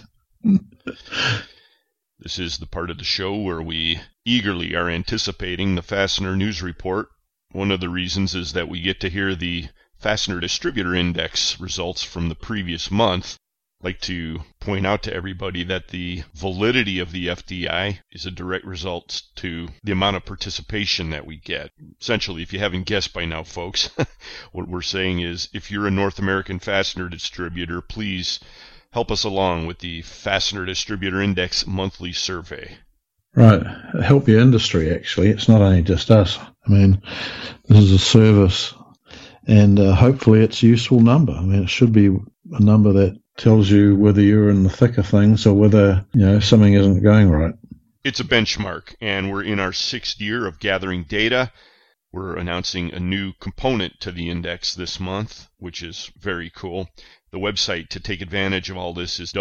This is the part of the show where we eagerly are anticipating the Fastener News Report. One of the reasons is that we get to hear the Fastener Distributor Index results from the previous month. I'd like to point out to everybody that the validity of the FDI is a direct result to the amount of participation that we get. Essentially, if you haven't guessed by now, folks, what we're saying is if you're a North American fastener distributor, please help us along with the Fastener Distributor Index monthly survey. Right. Help your industry, actually. It's not only just us. I mean, this is a service, and hopefully it's a useful number. I mean, it should be a number that tells you whether you're in the thick of things or whether, something isn't going right. It's a benchmark, and we're in our 6th year of gathering data. We're announcing a new component to the index this month, which is very cool. The website to take advantage of all this is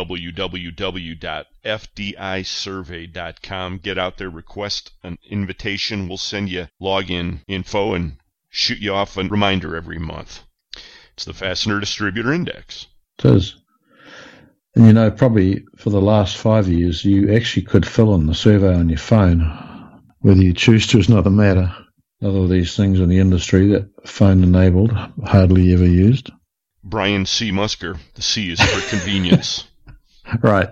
www.fdisurvey.com. Get out there, request an invitation. We'll send you login info and shoot you off a reminder every month. It's the Fastener Distributor Index. It is. And probably for the last 5 years, you actually could fill in the survey on your phone. Whether you choose to is not a matter. A lot of these things in the industry that phone-enabled, hardly ever used. Brian C. Musker. The C is for convenience. Right.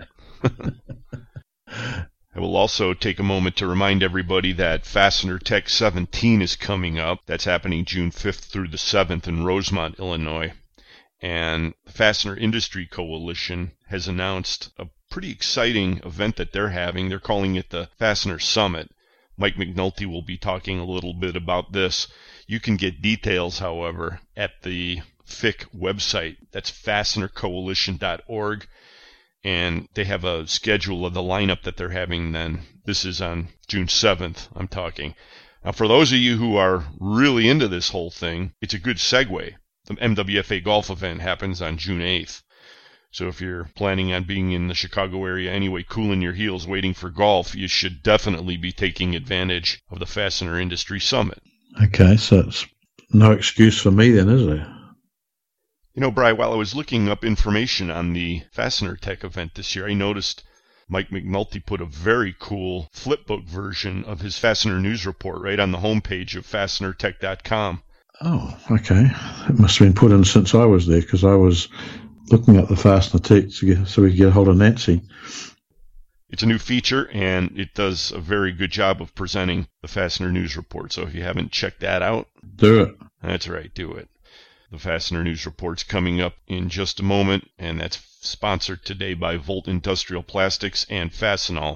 I will also take a moment to remind everybody that Fastener Tech 17 is coming up. That's happening June 5th through the 7th in Rosemont, Illinois. And the Fastener Industry Coalition has announced a pretty exciting event that they're having. They're calling it the Fastener Summit. Mike McNulty will be talking a little bit about this. You can get details, however, at the FIC website. That's fastenercoalition.org. And they have a schedule of the lineup that they're having then. This is on June 7th, I'm talking. Now, for those of you who are really into this whole thing, it's a good segue, The MWFA golf event happens on June 8th. So if you're planning on being in the Chicago area anyway, cooling your heels waiting for golf, you should definitely be taking advantage of the Fastener Industry Summit. Okay, so it's no excuse for me then, is there? You know, Bri, while I was looking up information on the Fastener Tech event this year, I noticed Mike McNulty put a very cool flipbook version of his Fastener News Report right on the homepage of FastenerTech.com. Oh, okay. It must have been put in since I was there, because I was looking at the Fastener Tech so we could get hold of Nancy. It's a new feature, and it does a very good job of presenting the Fastener News Report. So if you haven't checked that out, do it. That's right, do it. The Fastener News Report's coming up in just a moment, and that's sponsored today by Volt Industrial Plastics and Fastenal.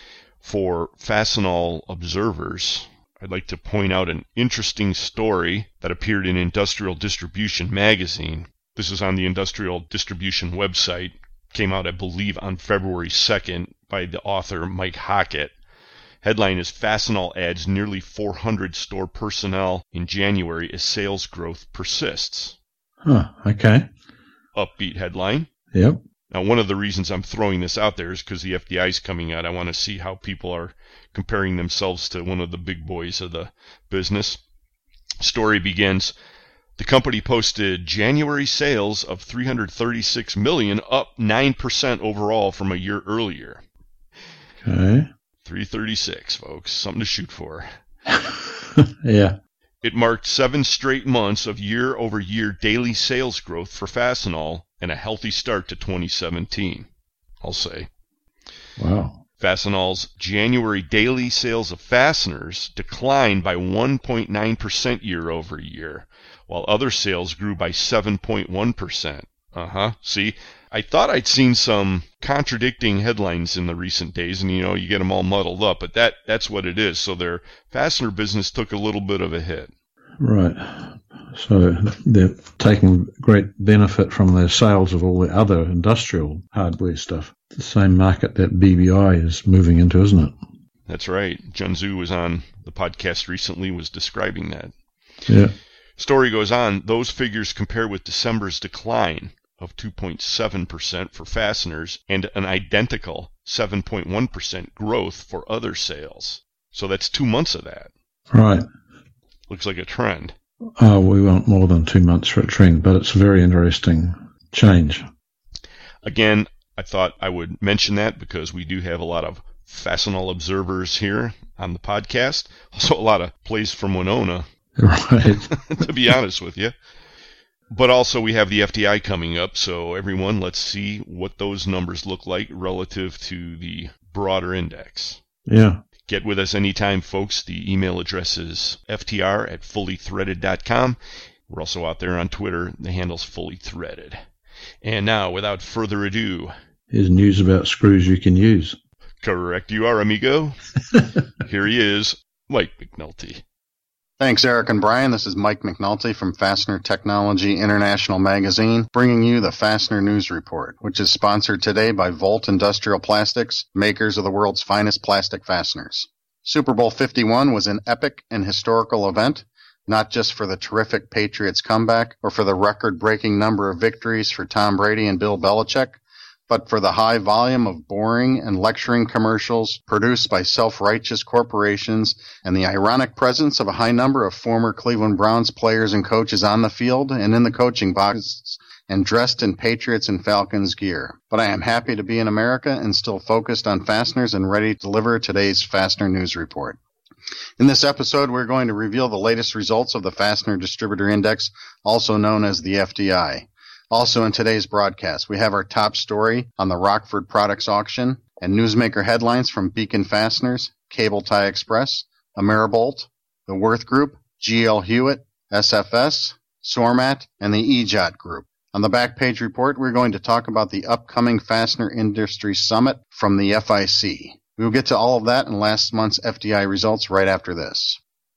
For Fastenal observers, I'd like to point out an interesting story that appeared in Industrial Distribution magazine. This is on the Industrial Distribution website. Came out, I believe, on February 2nd by the author Mike Hockett. Headline is Fastenal adds nearly 400 store personnel in January as sales growth persists. Huh, okay. Upbeat headline. Yep. Now, one of the reasons I'm throwing this out there is because the FDI is coming out. I want to see how people are comparing themselves to one of the big boys of the business. Story begins, the company posted January sales of $336 million, up 9% overall from a year earlier. Okay. 336, folks. Something to shoot for. Yeah. It marked 7 straight months of year-over-year daily sales growth for Fastenal and a healthy start to 2017, I'll say. Wow. Fastenal's January daily sales of fasteners declined by 1.9% year-over-year, while other sales grew by 7.1%. See, I thought I'd seen some contradicting headlines in the recent days, and you get them all muddled up, but that's what it is. So their fastener business took a little bit of a hit. Right. So they're taking great benefit from their sales of all the other industrial hardware stuff. The same market that BBI is moving into, isn't it? That's right. Jun Zhu was on the podcast recently, was describing that. Yeah. Story goes on, those figures compare with December's decline of 2.7% for fasteners and an identical 7.1% growth for other sales. So that's 2 months of that. Right. Looks like a trend. We want more than 2 months for a trend, but it's a very interesting change. Again, I thought I would mention that because we do have a lot of Fastenal observers here on the podcast. Also a lot of plays from Winona. Right. To be honest with you. But also we have the FDI coming up, so everyone, let's see what those numbers look like relative to the broader index. Yeah. Get with us anytime, folks. The email address is ftr@fullythreaded.com. We're also out there on Twitter. The handle's fullythreaded. And now, without further ado... Here's news about screws you can use. Correct you are, amigo. Here he is, Mike McNulty. Thanks, Eric and Brian. This is Mike McNulty from Fastener Technology International Magazine, bringing you the Fastener News Report, which is sponsored today by Volt Industrial Plastics, makers of the world's finest plastic fasteners. Super Bowl 51 was an epic and historical event, not just for the terrific Patriots comeback or for the record-breaking number of victories for Tom Brady and Bill Belichick, but for the high volume of boring and lecturing commercials produced by self-righteous corporations and the ironic presence of a high number of former Cleveland Browns players and coaches on the field and in the coaching boxes and dressed in Patriots and Falcons gear. But I am happy to be in America and still focused on fasteners and ready to deliver today's Fastener News Report. In this episode, we're going to reveal the latest results of the Fastener Distributor Index, also known as the FDI. Also in today's broadcast, we have our top story on the Rockford Products Auction and newsmaker headlines from Beacon Fasteners, Cable Tie Express, Ameribolt, the Worth Group, GL Hewitt, SFS, Sormat, and the EJOT Group. On the back page report, we're going to talk about the upcoming Fastener Industry Summit from the FIC. We will get to all of that and last month's FDI results right after this.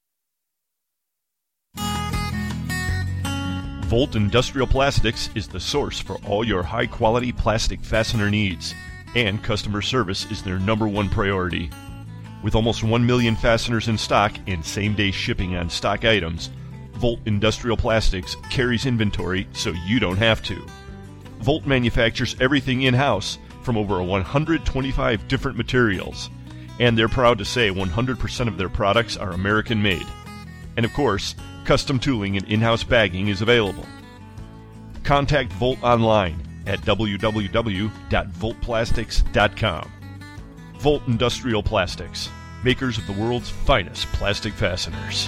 Volt Industrial Plastics is the source for all your high-quality plastic fastener needs, and customer service is their #1 priority. With almost 1 million fasteners in stock and same-day shipping on stock items, Volt Industrial Plastics carries inventory so you don't have to. Volt manufactures everything in-house from over 125 different materials, and they're proud to say 100% of their products are American-made. And of course, custom tooling and in-house bagging is available. Contact Volt online at www.voltplastics.com. Volt Industrial Plastics, makers of the world's finest plastic fasteners.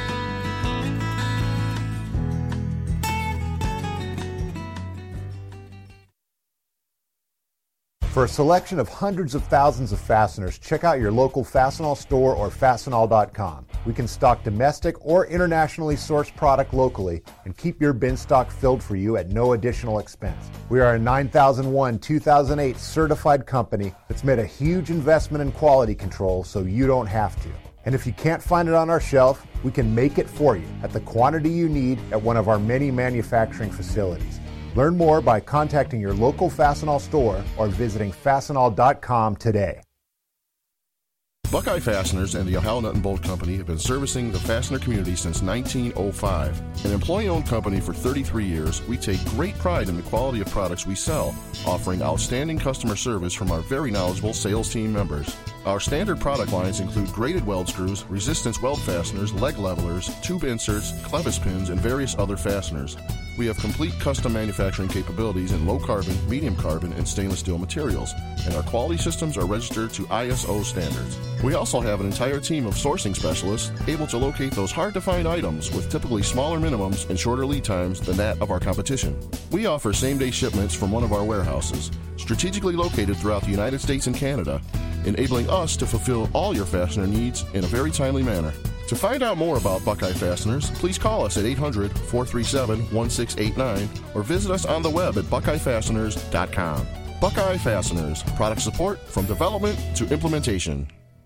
For a selection of hundreds of thousands of fasteners, check out your local Fastenal store or Fastenal.com. We can stock domestic or internationally sourced product locally and keep your bin stock filled for you at no additional expense. We are a 9001-2008 certified company that's made a huge investment in quality control so you don't have to. And if you can't find it on our shelf, we can make it for you at the quantity you need at one of our many manufacturing facilities. Learn more by contacting your local Fastenal store or visiting Fastenal.com today. Buckeye Fasteners and the Ohio Nut and Bolt Company have been servicing the fastener community since 1905. An employee-owned company for 33 years, we take great pride in the quality of products we sell, offering outstanding customer service from our very knowledgeable sales team members. Our standard product lines include graded weld screws, resistance weld fasteners, leg levelers, tube inserts, clevis pins, and various other fasteners. We have complete custom manufacturing capabilities in low carbon, medium carbon, and stainless steel materials, and our quality systems are registered to ISO standards. We also have an entire team of sourcing specialists able to locate those hard-to-find items with typically smaller minimums and shorter lead times than that of our competition. We offer same-day shipments from one of our warehouses, strategically located throughout the United States and Canada, enabling us to fulfill all your fastener needs in a very timely manner. To find out more about Buckeye Fasteners, please call us at 800-437-1689 or visit us on the web at buckeyefasteners.com. Buckeye Fasteners, product support from development to implementation.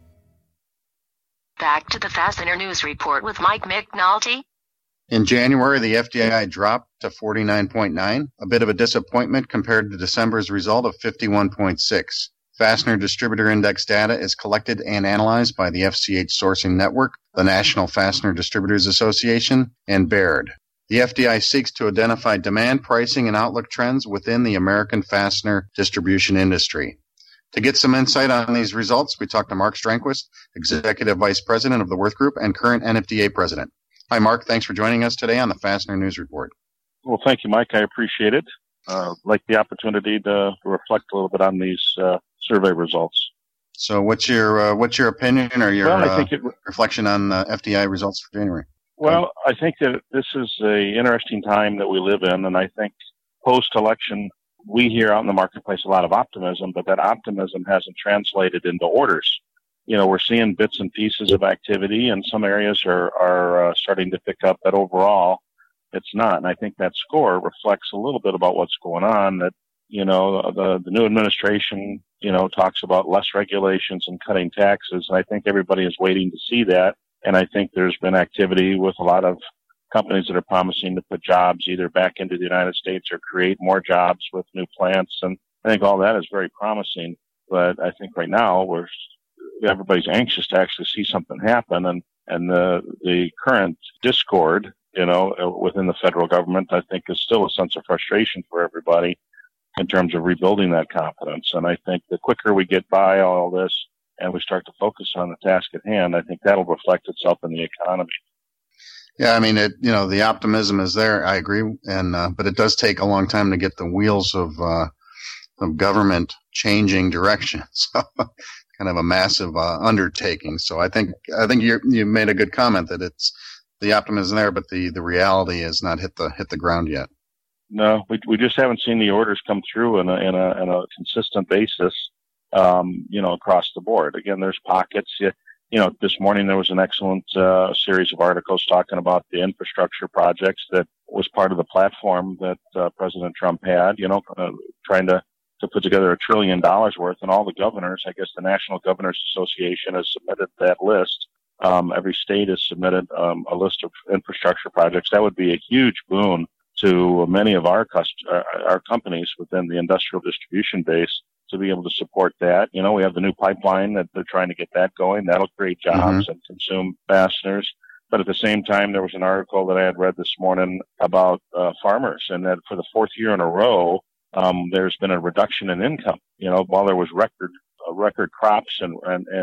Back to the Fastener News Report with Mike McNulty. In January, the FDI dropped to 49.9, a bit of a disappointment compared to December's result of 51.6. Fastener Distributor Index data is collected and analyzed by the FCH Sourcing Network, the National Fastener Distributors Association, and Baird. The FDI seeks to identify demand, pricing, and outlook trends within the American fastener distribution industry. To get some insight on these results, we talked to Mark Strandquist, Executive Vice President of the Worth Group and current NFDA President. Hi, Mark. Thanks for joining us today on the Fastener News Report. Well, thank you, Mike. I appreciate it. Like the opportunity to reflect a little bit on these survey results. So what's your opinion or your reflection on FDI results for January? Well, I think that this is an interesting time that we live in, and I think post-election we hear out in the marketplace a lot of optimism, but that optimism hasn't translated into orders. You know, we're seeing bits and pieces of activity, and some areas are starting to pick up, but overall it's not. And I think that score reflects a little bit about what's going on, that, you know, the new administration, you know, talks about less regulations and cutting taxes. And I think everybody is waiting to see that. And I think there's been activity with a lot of companies that are promising to put jobs either back into the United States or create more jobs with new plants. And I think all that is very promising. But I think right now everybody's anxious to actually see something happen. And the current discord, you know, within the federal government, I think is still a sense of frustration for everybody in terms of rebuilding that confidence. And I think the quicker we get by all this and we start to focus on the task at hand, I think that'll reflect itself in the economy. Yeah, I mean, the optimism is there. I agree, but it does take a long time to get the wheels of government changing direction. So, kind of a massive undertaking. So, I think you made a good comment that it's the optimism there, but the reality has not hit the ground yet. No, we just haven't seen the orders come through in a consistent basis, you know, across the board. Again, there's pockets. You know, this morning there was an excellent series of articles talking about the infrastructure projects that was part of the platform that President Trump had, you know, trying to put together $1 trillion worth. And all the governors, I guess the National Governors Association has submitted that list. Every state has submitted a list of infrastructure projects. That would be a huge boon to many of our companies within the industrial distribution base to be able to support that. You know, we have the new pipeline that they're trying to get that going. That'll create jobs and consume fasteners. But at the same time, there was an article that I had read this morning about farmers, and that for the fourth year in a row, there's been a reduction in income. While there was record crops and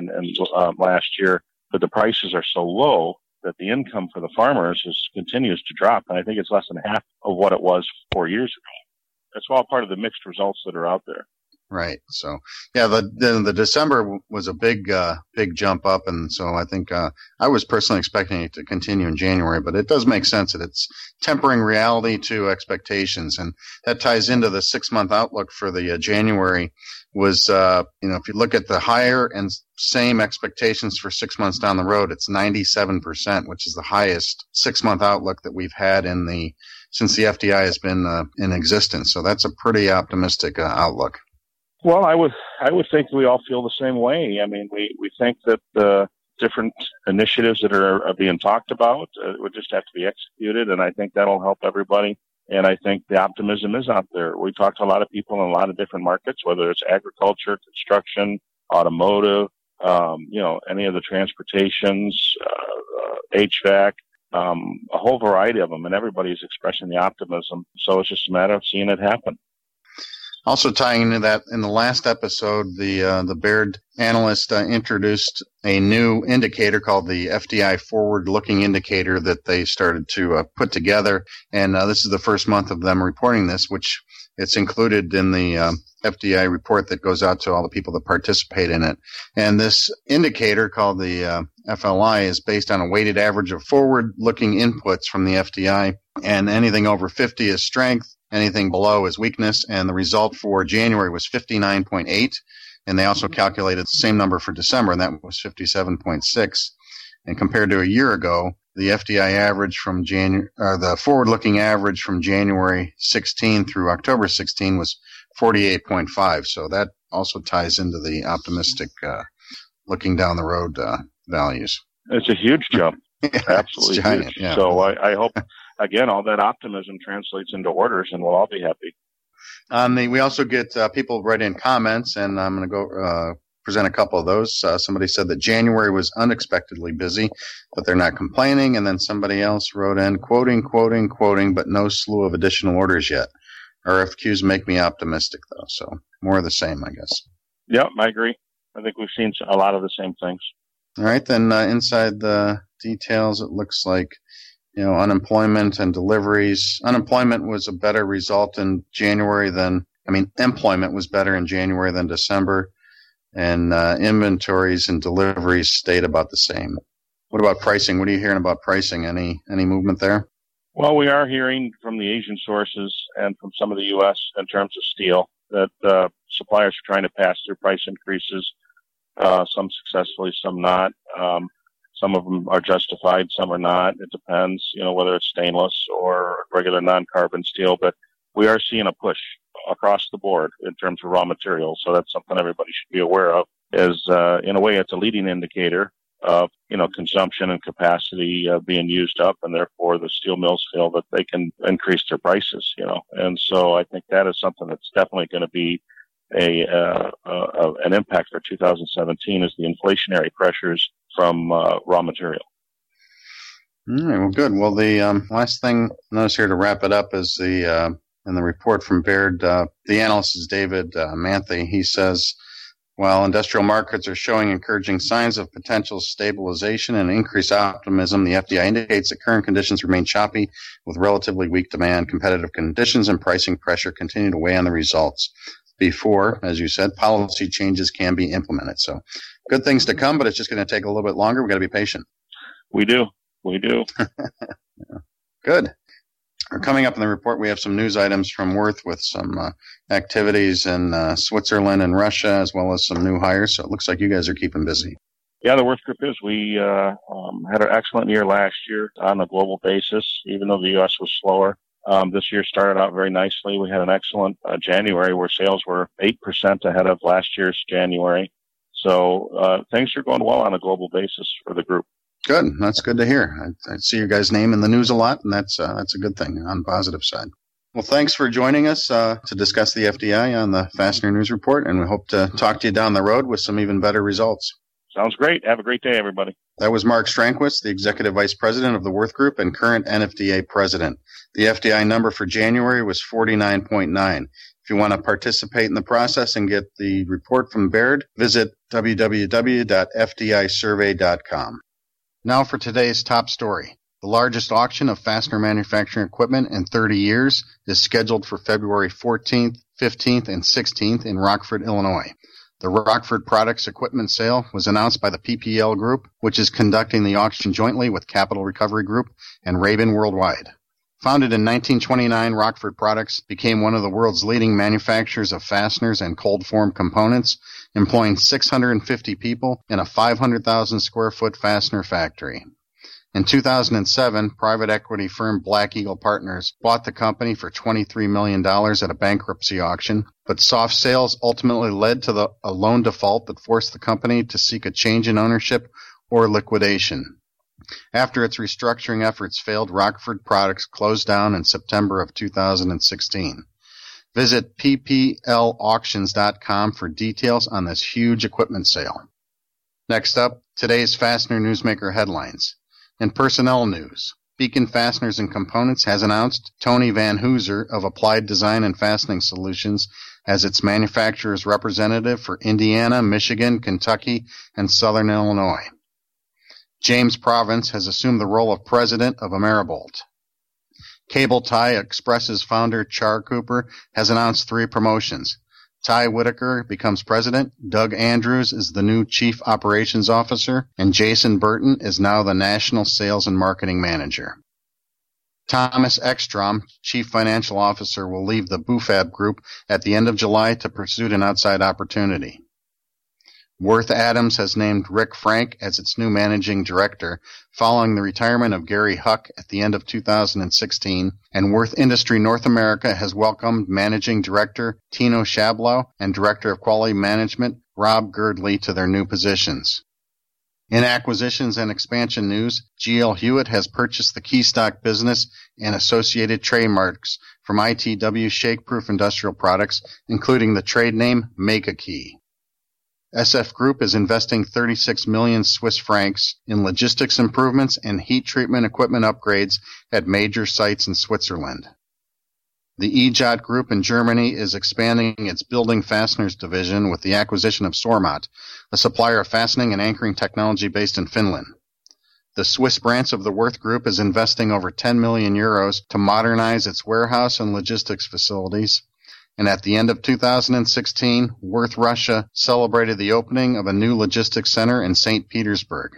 last year, but the prices are so low that the income for the farmers continues to drop. And I think it's less than half of what it was 4 years ago. It's all part of the mixed results that are out there. Right. So, yeah, the December was a big jump up. And so I think I was personally expecting it to continue in January, but it does make sense that it's tempering reality to expectations. And that ties into the 6-month outlook for the January was, if you look at the higher and same expectations for 6 months down the road, it's 97%, which is the highest 6-month outlook that we've had since the FDI has been in existence. So that's a pretty optimistic outlook. Well, I would think we all feel the same way. I mean, we think that the different initiatives that are being talked about would just have to be executed, and I think that'll help everybody. And I think the optimism is out there. We talked to a lot of people in a lot of different markets, whether it's agriculture, construction, automotive, any of the transportations, HVAC, a whole variety of them, and everybody's expressing the optimism. So it's just a matter of seeing it happen. Also tying into that, in the last episode, the Baird analyst introduced a new indicator called the FDI forward-looking indicator that they started to put together. And this is the first month of them reporting this, which it's included in the FDI report that goes out to all the people that participate in it. And this indicator called the FLI is based on a weighted average of forward-looking inputs from the FDI, and anything over 50 is strength. Anything below is weakness, and the result for January was 59.8, and they also calculated the same number for December, and that was 57.6. And compared to a year ago, the FDI average from the forward-looking average from January 16 through October 16 was 48.5. So that also ties into the optimistic, looking down the road values. It's a huge jump, absolutely giant, huge. Yeah. So I hope. Again, all that optimism translates into orders, and we'll all be happy. We also get people write in comments, and I'm going to go present a couple of those. Somebody said that January was unexpectedly busy, but they're not complaining. And then somebody else wrote in, quoting, but no slew of additional orders yet. RFQs make me optimistic, though. So more of the same, I guess. Yep, I agree. I think we've seen a lot of the same things. All right, then inside the details, it looks like unemployment and deliveries. Unemployment was a better result in January employment was better in January than December, and inventories and deliveries stayed about the same. What about pricing? What are you hearing about pricing? Any movement there? Well, we are hearing from the Asian sources and from some of the U.S. in terms of steel that suppliers are trying to pass through price increases, some successfully, some not. Some of them are justified, some are not. It depends, whether it's stainless or regular non-carbon steel. But we are seeing a push across the board in terms of raw materials. So that's something everybody should be aware of. In a way, it's a leading indicator of, consumption and capacity being used up, and therefore the steel mills feel that they can increase their prices, And so I think that is something that's definitely going to be an impact for 2017 is the inflationary pressures from raw material. All right, well, good. Well, the last thing I notice here to wrap it up is in the report from Baird, the analyst is David Manthe. He says, while industrial markets are showing encouraging signs of potential stabilization and increased optimism, the FDI indicates that current conditions remain choppy with relatively weak demand. Competitive conditions and pricing pressure continue to weigh on the results before, as you said, policy changes can be implemented. So good things to come, but it's just going to take a little bit longer. We've got to be patient. We do. Yeah. Good. Coming up in the report, we have some news items from Worth with some activities in Switzerland and Russia, as well as some new hires. So it looks like you guys are keeping busy. Yeah, the Worth Group is. We had an excellent year last year on a global basis, even though the U.S. was slower. This year started out very nicely. We had an excellent January where sales were 8% ahead of last year's January. So things are going well on a global basis for the group. Good. That's good to hear. I see your guys' name in the news a lot, and that's a good thing on the positive side. Well, thanks for joining us to discuss the FDI on the Fastener News Report, and we hope to talk to you down the road with some even better results. Sounds great. Have a great day, everybody. That was Mark Stranquist, the Executive Vice President of the Worth Group and current NFDA President. The FDI number for January was 49.9. If you want to participate in the process and get the report from Baird, visit www.fdisurvey.com. Now for today's top story. The largest auction of fastener manufacturing equipment in 30 years is scheduled for February 14th, 15th, and 16th in Rockford, Illinois. The Rockford Products Equipment Sale was announced by the PPL Group, which is conducting the auction jointly with Capital Recovery Group and Rabin Worldwide. Founded in 1929, Rockford Products became one of the world's leading manufacturers of fasteners and cold-form components, employing 650 people in a 500,000 square foot fastener factory. In 2007, private equity firm Black Eagle Partners bought the company for $23 million at a bankruptcy auction, but soft sales ultimately led to a loan default that forced the company to seek a change in ownership or liquidation. After its restructuring efforts failed, Rockford Products closed down in September of 2016. Visit pplauctions.com for details on this huge equipment sale. Next up, today's Fastener Newsmaker headlines. In personnel news, Beacon Fasteners and Components has announced Tony Van Hooser of Applied Design and Fastening Solutions as its manufacturer's representative for Indiana, Michigan, Kentucky, and Southern Illinois. James Province has assumed the role of president of Ameribolt. Cable Tie Express's founder Char Cooper has announced 3 promotions. Ty Whitaker becomes president, Doug Andrews is the new chief operations officer, and Jason Burton is now the national sales and marketing manager. Thomas Ekstrom, chief financial officer, will leave the Bufab Group at the end of July to pursue an outside opportunity. Worth Adams has named Rick Frank as its new managing director following the retirement of Gary Huck at the end of 2016, and Worth Industry North America has welcomed managing director Tino Shablow and director of quality management Rob Girdley to their new positions. In acquisitions and expansion news, GL Hewitt has purchased the Keystock business and associated trademarks from ITW Shakeproof Industrial Products, including the trade name Make-A-Key. SF Group is investing 36 million Swiss francs in logistics improvements and heat treatment equipment upgrades at major sites in Switzerland. The EJOT Group in Germany is expanding its building fasteners division with the acquisition of Sormat, a supplier of fastening and anchoring technology based in Finland. The Swiss branch of the Worth Group is investing over 10 million euros to modernize its warehouse and logistics facilities. And at the end of 2016, Worth Russia celebrated the opening of a new logistics center in St. Petersburg.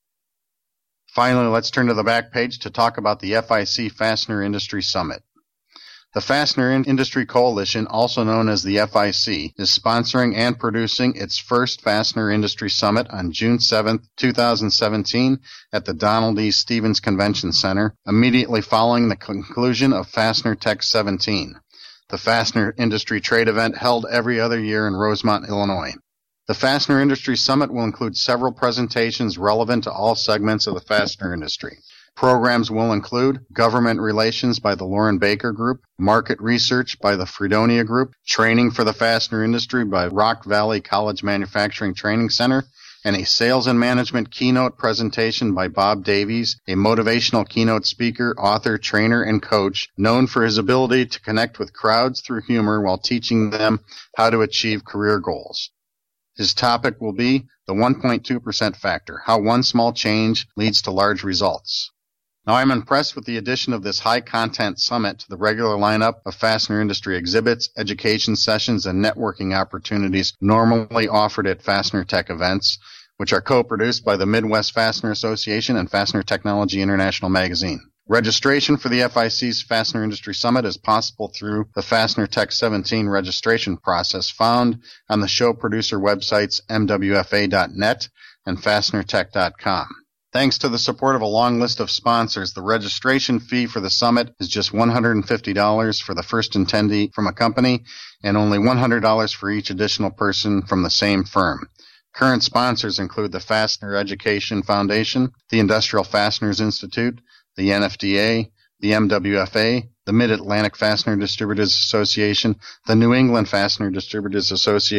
Finally, let's turn to the back page to talk about the FIC Fastener Industry Summit. The Fastener Industry Coalition, also known as the FIC, is sponsoring and producing its first Fastener Industry Summit on June 7, 2017 at the Donald E. Stevens Convention Center, immediately following the conclusion of Fastener Tech 17. The Fastener Industry Trade event held every other year in Rosemont, Illinois. The Fastener Industry Summit will include several presentations relevant to all segments of the fastener industry. Programs will include government relations by the Lauren Baker Group, market research by the Fredonia Group, training for the fastener industry by Rock Valley College Manufacturing Training Center, and a sales and management keynote presentation by Bob Davies, a motivational keynote speaker, author, trainer, and coach known for his ability to connect with crowds through humor while teaching them how to achieve career goals. His topic will be the 1.2% factor, how one small change leads to large results. Now, I'm impressed with the addition of this high-content summit to the regular lineup of fastener industry exhibits, education sessions, and networking opportunities normally offered at Fastener Tech events, which are co-produced by the Midwest Fastener Association and Fastener Technology International magazine. Registration for the FIC's Fastener Industry Summit is possible through the Fastener Tech 17 registration process found on the show producer websites mwfa.net and fastenertech.com. Thanks to the support of a long list of sponsors, the registration fee for the summit is just $150 for the first attendee from a company and only $100 for each additional person from the same firm. Current sponsors include the Fastener Education Foundation, the Industrial Fasteners Institute, the NFDA, the MWFA, the Mid-Atlantic Fastener Distributors Association, the New England Fastener Distributors Association,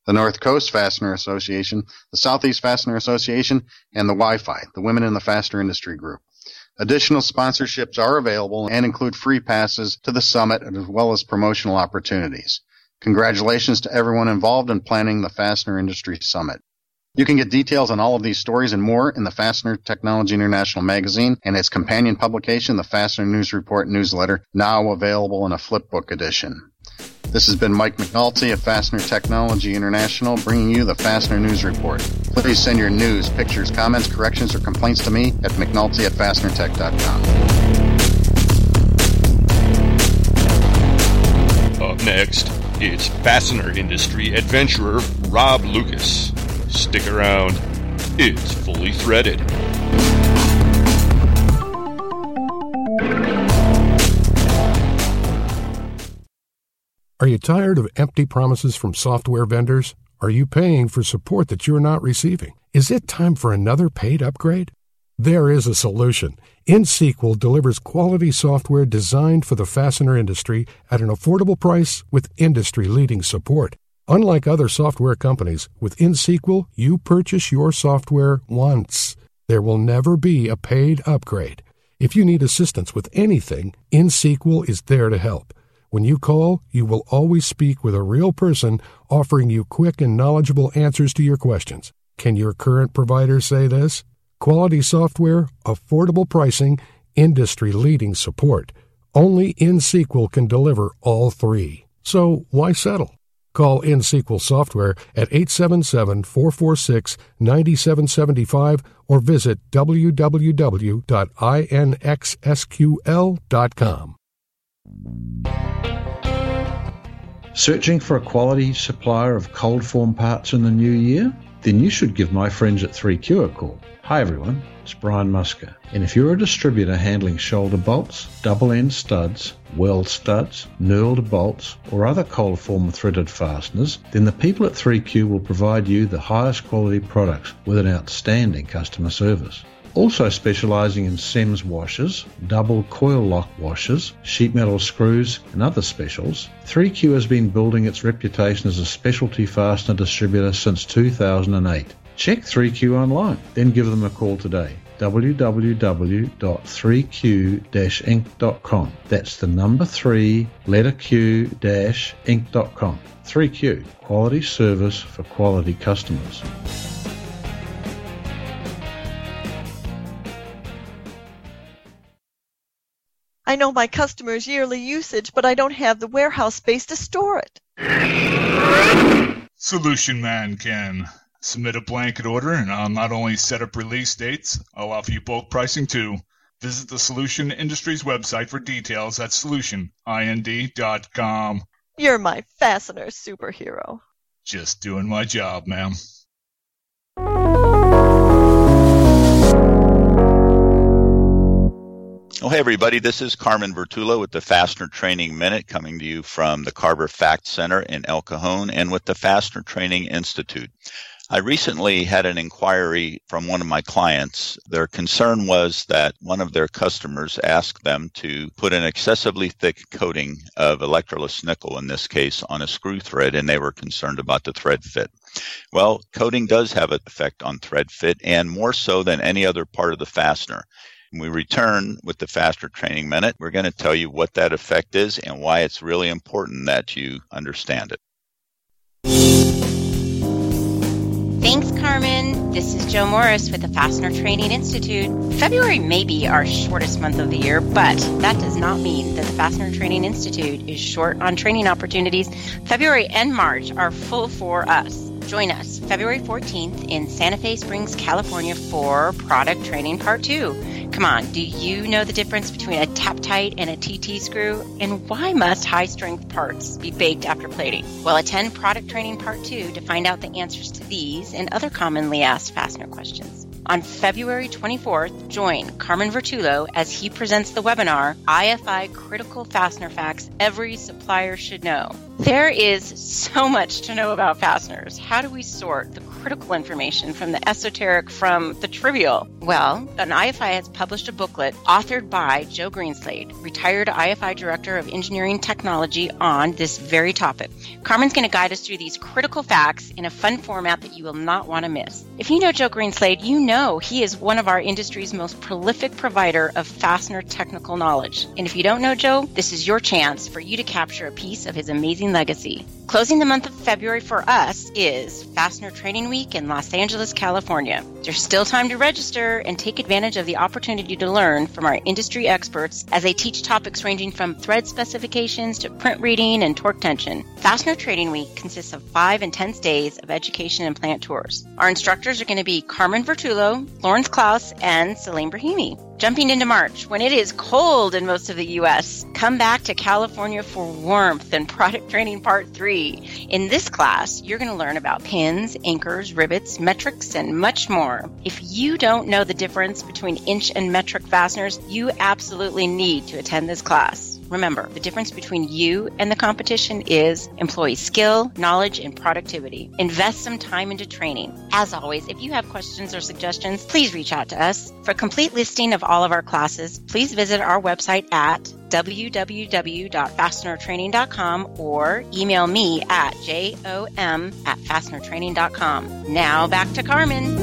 the North Coast Fastener Association, the Southeast Fastener Association, and the Wi-Fi, the Women in the Fastener Industry Group. Additional sponsorships are available and include free passes to the summit as well as promotional opportunities. Congratulations to everyone involved in planning the Fastener Industry Summit. You can get details on all of these stories and more in the Fastener Technology International magazine and its companion publication, the Fastener News Report newsletter, now available in a flipbook edition. This has been Mike McNulty of Fastener Technology International, bringing you the Fastener News Report. Please send your news, pictures, comments, corrections, or complaints to me at mcnulty@fastenertech.com. Up next, it's fastener industry adventurer Rob Lucas. Stick around. It's Fully Threaded. Are you tired of empty promises from software vendors? Are you paying for support that you're not receiving? Is it time for another paid upgrade? There is a solution. InSequel delivers quality software designed for the fastener industry at an affordable price with industry-leading support. Unlike other software companies, with InSequel, you purchase your software once. There will never be a paid upgrade. If you need assistance with anything, InSequel is there to help. When you call, you will always speak with a real person offering you quick and knowledgeable answers to your questions. Can your current provider say this? Quality software, affordable pricing, industry-leading support. Only InSequel can deliver all three. So why settle? Call InSequel Software at 877-446-9775 or visit www.inxsql.com. Searching for a quality supplier of cold form parts in the new year? Then you should give my friends at 3Q a call. Hi everyone, it's Brian Musker. And if you're a distributor handling shoulder bolts, double end studs, weld studs, knurled bolts, or other cold form threaded fasteners, then the people at 3Q will provide you the highest quality products with an outstanding customer service. Also specializing in SEMS washers, double coil lock washers, sheet metal screws, and other specials, 3Q has been building its reputation as a specialty fastener distributor since 2008. Check 3Q online, then give them a call today. www.3q-inc.com. That's the number 3, letter Q-inc.com. 3Q, quality service for quality customers. I know my customers' yearly usage, but I don't have the warehouse space to store it. Solution Man can. Submit a blanket order, and I'll not only set up release dates, I'll offer you bulk pricing too. Visit the Solution Industries website for details at solutionind.com. You're my fastener superhero. Just doing my job, ma'am. Oh, hey, everybody. This is Carmen Vertulo with the Fastener Training Minute, coming to you from the Carver Fact Center in El Cajon and with the Fastener Training Institute. I recently had an inquiry from one of my clients. Their concern was that one of their customers asked them to put an excessively thick coating of electroless nickel, in this case, on a screw thread, and they were concerned about the thread fit. Well, coating does have an effect on thread fit, and more so than any other part of the fastener. When we return with the Fastener Training Minute, we're going to tell you what that effect is and why it's really important that you understand it. Thanks, Carmen. This is Joe Morris with the Fastener Training Institute. February may be our shortest month of the year, but that does not mean that the Fastener Training Institute is short on training opportunities. February and March are full for us. Join us February 14th in Santa Fe Springs, California for Product Training Part 2. Come on, do you know the difference between a tap-tight and a TT screw? And why must high-strength parts be baked after plating? Well, attend Product Training Part 2 to find out the answers to these and other commonly asked fastener questions. On February 24th, join Carmen Vertullo as he presents the webinar, IFI Critical Fastener Facts Every Supplier Should Know. There is so much to know about fasteners. How do we sort the critical information from the esoteric from the trivial? Well, an IFI has published a booklet authored by Joe Greenslade, retired IFI Director of Engineering Technology, on this very topic. Carmen's going to guide us through these critical facts in a fun format that you will not want to miss. If you know Joe Greenslade, you know he is one of our industry's most prolific provider of fastener technical knowledge. And if you don't know Joe, this is your chance for you to capture a piece of his amazing legacy. Closing the month of February for us is Fastener Training Week in Los Angeles, California. There's still time to register and take advantage of the opportunity to learn from our industry experts as they teach topics ranging from thread specifications to print reading and torque tension. Fastener Training Week consists of 5 intense days of education and plant tours. Our instructors are going to be Carmen Vertullo, Lawrence Klaus, and Salim Brahimi. Jumping into March, when it is cold in most of the U.S., come back to California for warmth and product training part 3. In this class, you're going to learn about pins, anchors, rivets, metrics, and much more. If you don't know the difference between inch and metric fasteners, you absolutely need to attend this class. Remember, the difference between you and the competition is employee skill, knowledge, and productivity. Invest some time into training. As always, if you have questions or suggestions, please reach out to us. For a complete listing of all of our classes, please visit our website at www.fastenertraining.com or email me at jom@fastenertraining.com. Now back to Carmen.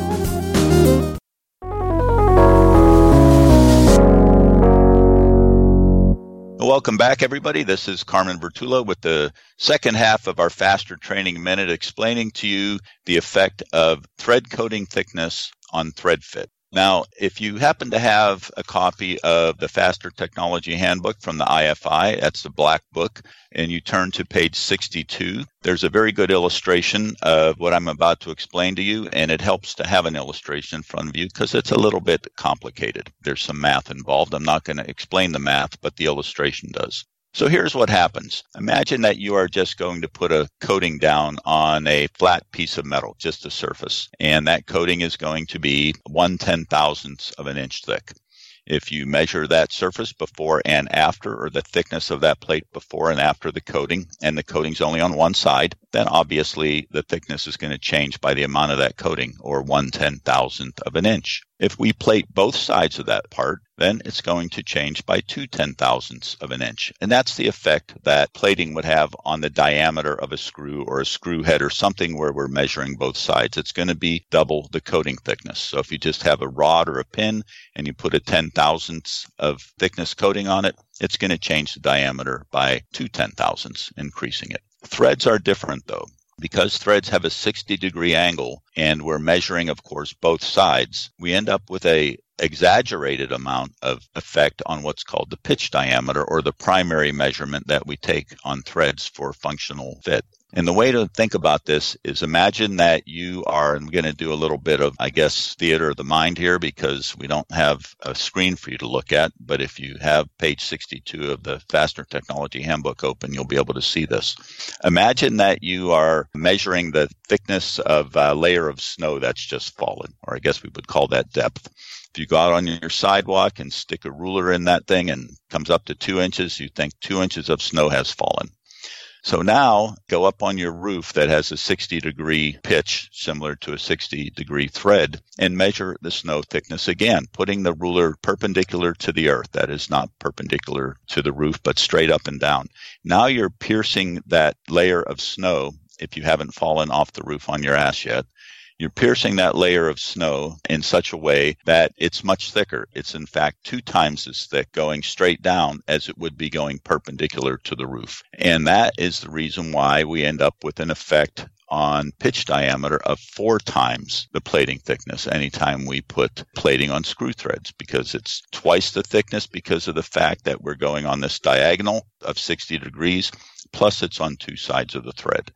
Welcome back, everybody. This is Carmen Vertullo with the second half of our Fastener Training Minute, explaining to you the effect of thread coating thickness on thread fit. Now, if you happen to have a copy of the Fastener Technology Handbook from the IFI, that's the black book, and you turn to page 62, there's a very good illustration of what I'm about to explain to you, and it helps to have an illustration in front of you because it's a little bit complicated. There's some math involved. I'm not going to explain the math, but the illustration does. So here's what happens. Imagine that you are just going to put a coating down on a flat piece of metal, just the surface, and that coating is going to be 1/10,000th of an inch thick. If you measure that surface before and after, or the thickness of that plate before and after the coating, and the coating's only on one side, then obviously the thickness is going to change by the amount of that coating, or 1/10,000th of an inch. If we plate both sides of that part, then it's going to change by 2/10,000ths of an inch. And that's the effect that plating would have on the diameter of a screw or a screw head or something where we're measuring both sides. It's going to be double the coating thickness. So if you just have a rod or a pin and you put a 10,000ths of thickness coating on it, it's going to change the diameter by 2/10,000ths, increasing it. Threads are different, though. Because threads have a 60-degree angle and we're measuring, of course, both sides, we end up with a exaggerated amount of effect on what's called the pitch diameter, or the primary measurement that we take on threads for functional fit. And the way to think about this is, imagine that you are, and we're going to do a little bit of, theater of the mind here because we don't have a screen for you to look at. But if you have page 62 of the Fastener Technology Handbook open, you'll be able to see this. Imagine that you are measuring the thickness of a layer of snow that's just fallen, or I guess we would call that depth. If you go out on your sidewalk and stick a ruler in that thing and it comes up to 2 inches, you think 2 inches of snow has fallen. So now go up on your roof that has a 60-degree pitch, similar to a 60-degree thread, and measure the snow thickness again, putting the ruler perpendicular to the earth. That is not perpendicular to the roof, but straight up and down. Now you're piercing that layer of snow, if you haven't fallen off the roof on your ass yet. You're piercing that layer of snow in such a way that it's much thicker. It's in fact 2 times as thick going straight down as it would be going perpendicular to the roof. And that is the reason why we end up with an effect on pitch diameter of 4 times the plating thickness anytime we put plating on screw threads, because it's twice the thickness because of the fact that we're going on this diagonal of 60 degrees, plus it's on 2 sides of the thread.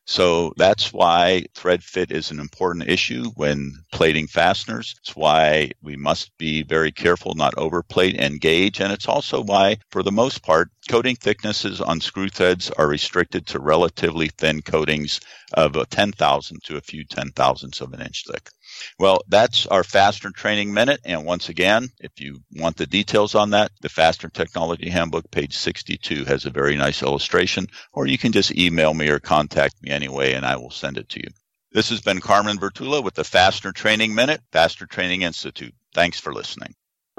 So that's why thread fit is an important issue when plating fasteners. It's why we must be very careful not overplate and gauge. And it's also why, for the most part, coating thicknesses on screw threads are restricted to relatively thin coatings of a 10,000 to a few 10,000ths of an inch thick. Well, that's our Fastener Training Minute. And once again, if you want the details on that, the Fastener Technology Handbook, page 62, has a very nice illustration, or you can just email me or contact me anyway, and I will send it to you. This has been Carmen Bertullo with the Fastener Training Minute, Fastener Training Institute. Thanks for listening.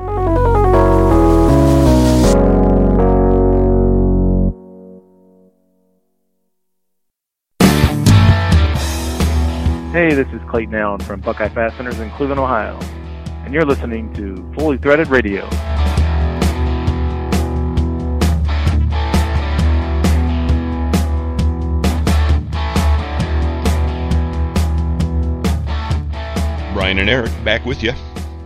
Hey, this is Clayton Allen from Buckeye Fasteners in Cleveland, Ohio, and you're listening to Fully Threaded Radio. Brian and Eric back with you.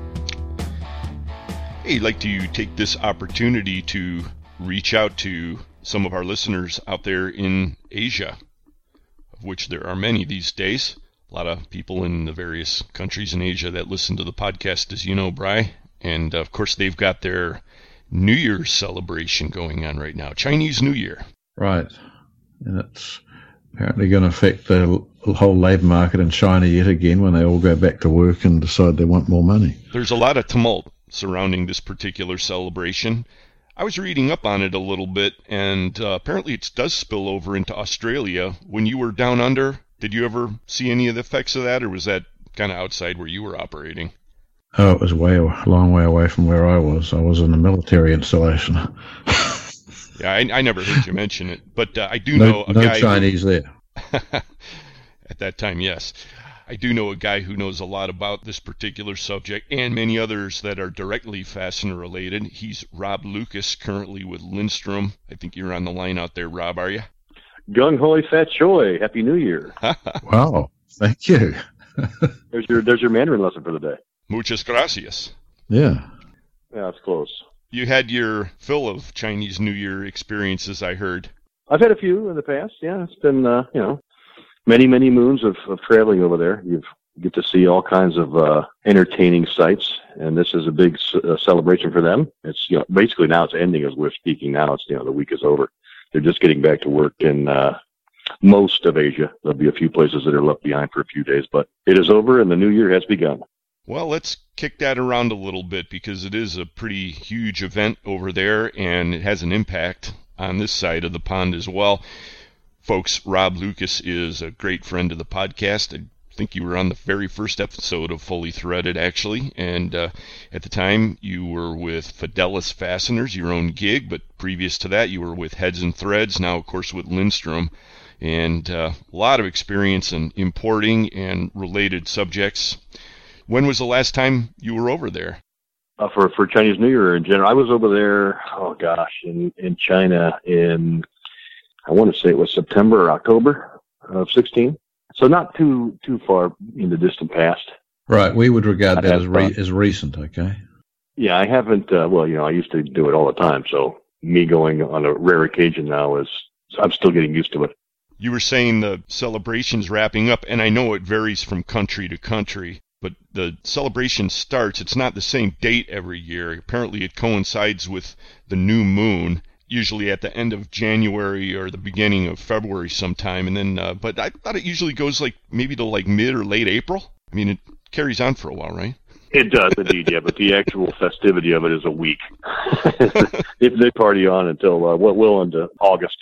Hey, I'd like to take this opportunity to reach out to some of our listeners out there in Asia, of which there are many these days. A lot of people in the various countries in Asia that listen to the podcast, as you know, Bri. And, of course, they've got their New Year's celebration going on right now, Chinese New Year. Right. And it's apparently going to affect the whole labour market in China yet again when they all go back to work and decide they want more money. There's a lot of tumult surrounding this particular celebration. I was reading up on it a little bit, and apparently it does spill over into Australia. When you were down under, did you ever see any of the effects of that, or was that kind of outside where you were operating? Oh, it was a long way away from where I was. I was in a military installation. Yeah, I never heard you mention it, but I do know a guy. No Chinese there. At that time, yes. I do know a guy who knows a lot about this particular subject and many others that are directly fastener related. He's Rob Lucas, currently with Lindstrom. I think you're on the line out there, Rob, are you? Gung hoi fat choi. Happy New Year. Wow. Thank you. There's your Mandarin lesson for the day. Muchas gracias. Yeah. Yeah, it's close. You had your fill of Chinese New Year experiences, I heard. I've had a few in the past. Yeah, it's been, many, many moons of traveling over there. You get to see all kinds of entertaining sights, and this is a big celebration for them. It's, basically now it's ending as we're speaking now. It's, the week is over. They're just getting back to work in most of Asia. There'll be a few places that are left behind for a few days, but it is over and the new year has begun. Well, let's kick that around a little bit because it is a pretty huge event over there and it has an impact on this side of the pond as well. Folks, Rob Lucas is a great friend of the podcast. I think you were on the very first episode of Fully Threaded, actually, and at the time you were with Fidelis Fasteners, your own gig, but previous to that you were with Heads and Threads, now of course with Lindstrom, and a lot of experience in importing and related subjects. When was the last time you were over there? For Chinese New Year in general, I was over there, in China in, I want to say it was September or October of 16. So not too far in the distant past. Right. We would regard that as recent, okay? Yeah, I haven't, I used to do it all the time. So me going on a rare occasion now I'm still getting used to it. You were saying the celebration's wrapping up, and I know it varies from country to country, but the celebration starts, it's not the same date every year. Apparently it coincides with the new moon, usually at the end of January or the beginning of February sometime, and then but I thought it usually goes maybe to mid or late April. I mean, it carries on for a while, right? It does indeed, yeah, but the actual festivity of it is a week. They party on until well into August.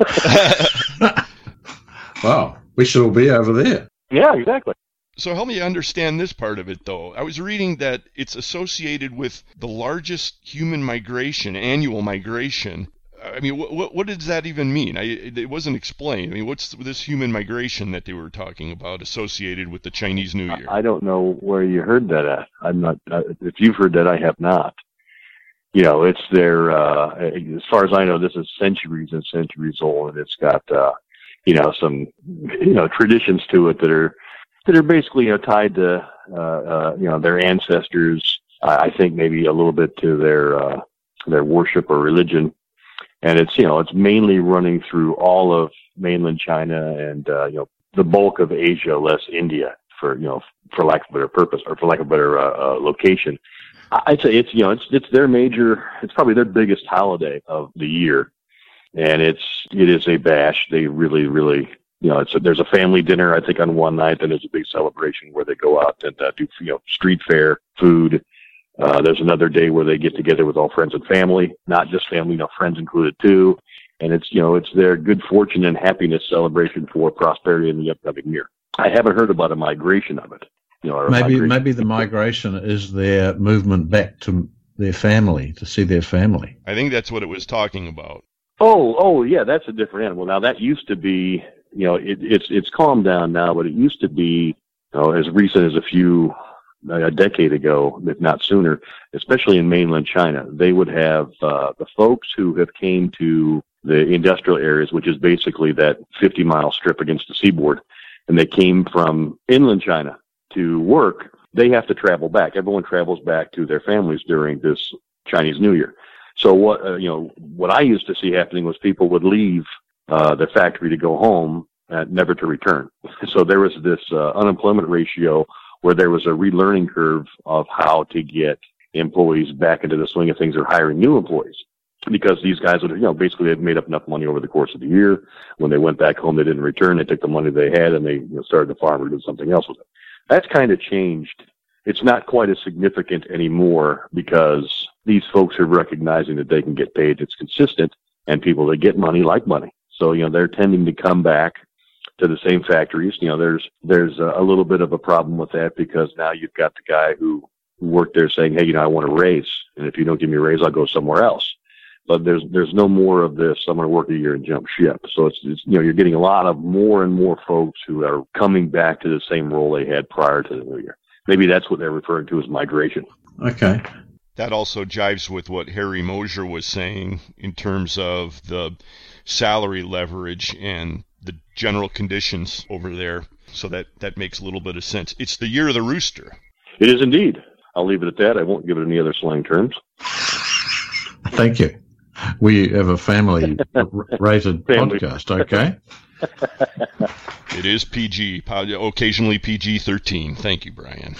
Wow, we should all be over there. Yeah, exactly. So help me understand this part of it, though. I was reading that it's associated with the largest human migration, annual migration. I mean, what does that even mean? It wasn't explained. I mean, what's this human migration that they were talking about associated with the Chinese New Year? I don't know where you heard that at. I'm not. If you've heard that, I have not. It's their. As far as I know, this is centuries and centuries old, and it's got some traditions to it that are basically tied to their ancestors. I think maybe a little bit to their worship or religion, and it's mainly running through all of mainland China and the bulk of Asia, less India, for lack of a better purpose, or for lack of a better location. I'd say it's their major, it's probably their biggest holiday of the year, and it is a bash. They really, really, there's a family dinner, I think, on one night, then there's a big celebration where they go out and do street fair, food. There's another day where they get together with all friends and family, not just family, friends included too. And it's their good fortune and happiness celebration for prosperity in the upcoming year. I haven't heard about a migration of it. Maybe the migration is their movement back to their family, to see their family. I think that's what it was talking about. Oh, yeah, that's a different animal. Now that used to be, it's calmed down now, but it used to be, as recent as a decade ago, if not sooner, especially in mainland China. They would have the folks who have came to the industrial areas, which is basically that 50-mile strip against the seaboard, and they came from inland China to work. They have to travel back. Everyone travels back to their families during this Chinese New Year. So what I used to see happening was people would leave the factory to go home and never to return. So there was this unemployment ratio where there was a relearning curve of how to get employees back into the swing of things or hiring new employees. Because these guys would, basically they'd made up enough money over the course of the year. When they went back home, they didn't return. They took the money they had and they started to farm or do something else with it. That's kind of changed. It's not quite as significant anymore because these folks are recognizing that they can get paid. It's consistent, and people that get money like money. So, they're tending to come back to the same factories. There's a little bit of a problem with that because now you've got the guy who worked there saying, hey, I want a raise. And if you don't give me a raise, I'll go somewhere else. But there's no more of this, I'm going to work a year and jump ship. So it's you're getting a lot of more and more folks who are coming back to the same role they had prior to the new year. Maybe that's what they're referring to as migration. Okay. That also jives with what Harry Mosier was saying in terms of the salary leverage and the general conditions over there. So that makes a little bit of sense. It's the year of the rooster. It is indeed. I'll leave it at that. I won't give it any other slang terms. Thank you. We have a family-rated podcast, okay? It is PG, occasionally PG-13. Thank you, Brian.